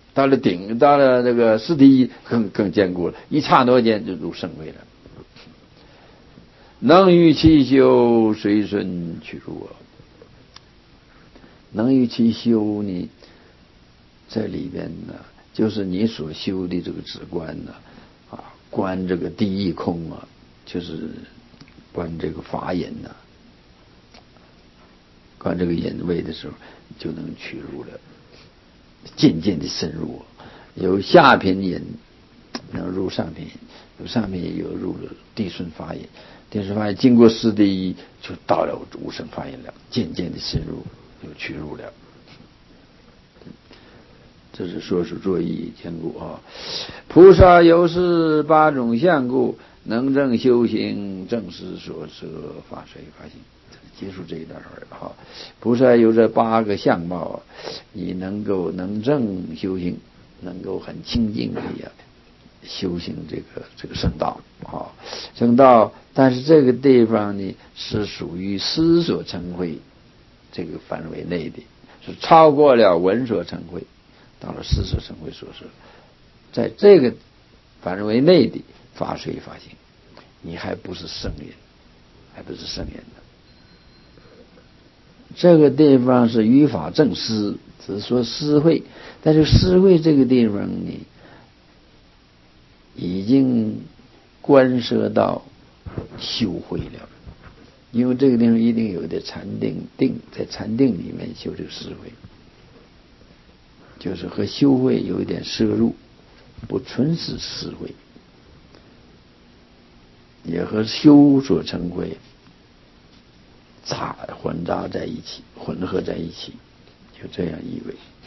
到了顶，到了这个四谛更更坚固了，一刹那间就入圣位了。能于其修，随顺去入。能于其修呢，在里边呢，就是你所修的这个止观呢，啊，观这个第一空啊，就是观这个法隐呢，观这个隐位的时候，就能取入了，渐渐的深入。有下品隐能入上品隐，有上品隐有入了地顺法隐，地顺法隐经过四谛就到了无生法隐了，渐渐的深入，就取入了。这是说是作意坚固啊。菩萨有是八种相故，能正修行，正是所摄法随法行。结束这一段儿哈。菩萨有这八个相貌，你能够能正修行，能够很清净的呀修行这个这个圣道啊，圣道。但是这个地方呢，是属于思所成慧这个范围内的，是超过了闻所成慧，到了思所成慧所说，在这个范围内的法随法行，你还不是圣人，还不是圣人的。这个地方是于法正思，只是说思慧，但是思慧这个地方呢，已经关涉到修慧了。因为这个地方一定有的禅定定，在禅定里面修这个思慧，就是和修慧有一点摄入，不纯是思慧，也和修所成慧杂混杂在一起，混合在一起，就这样意味。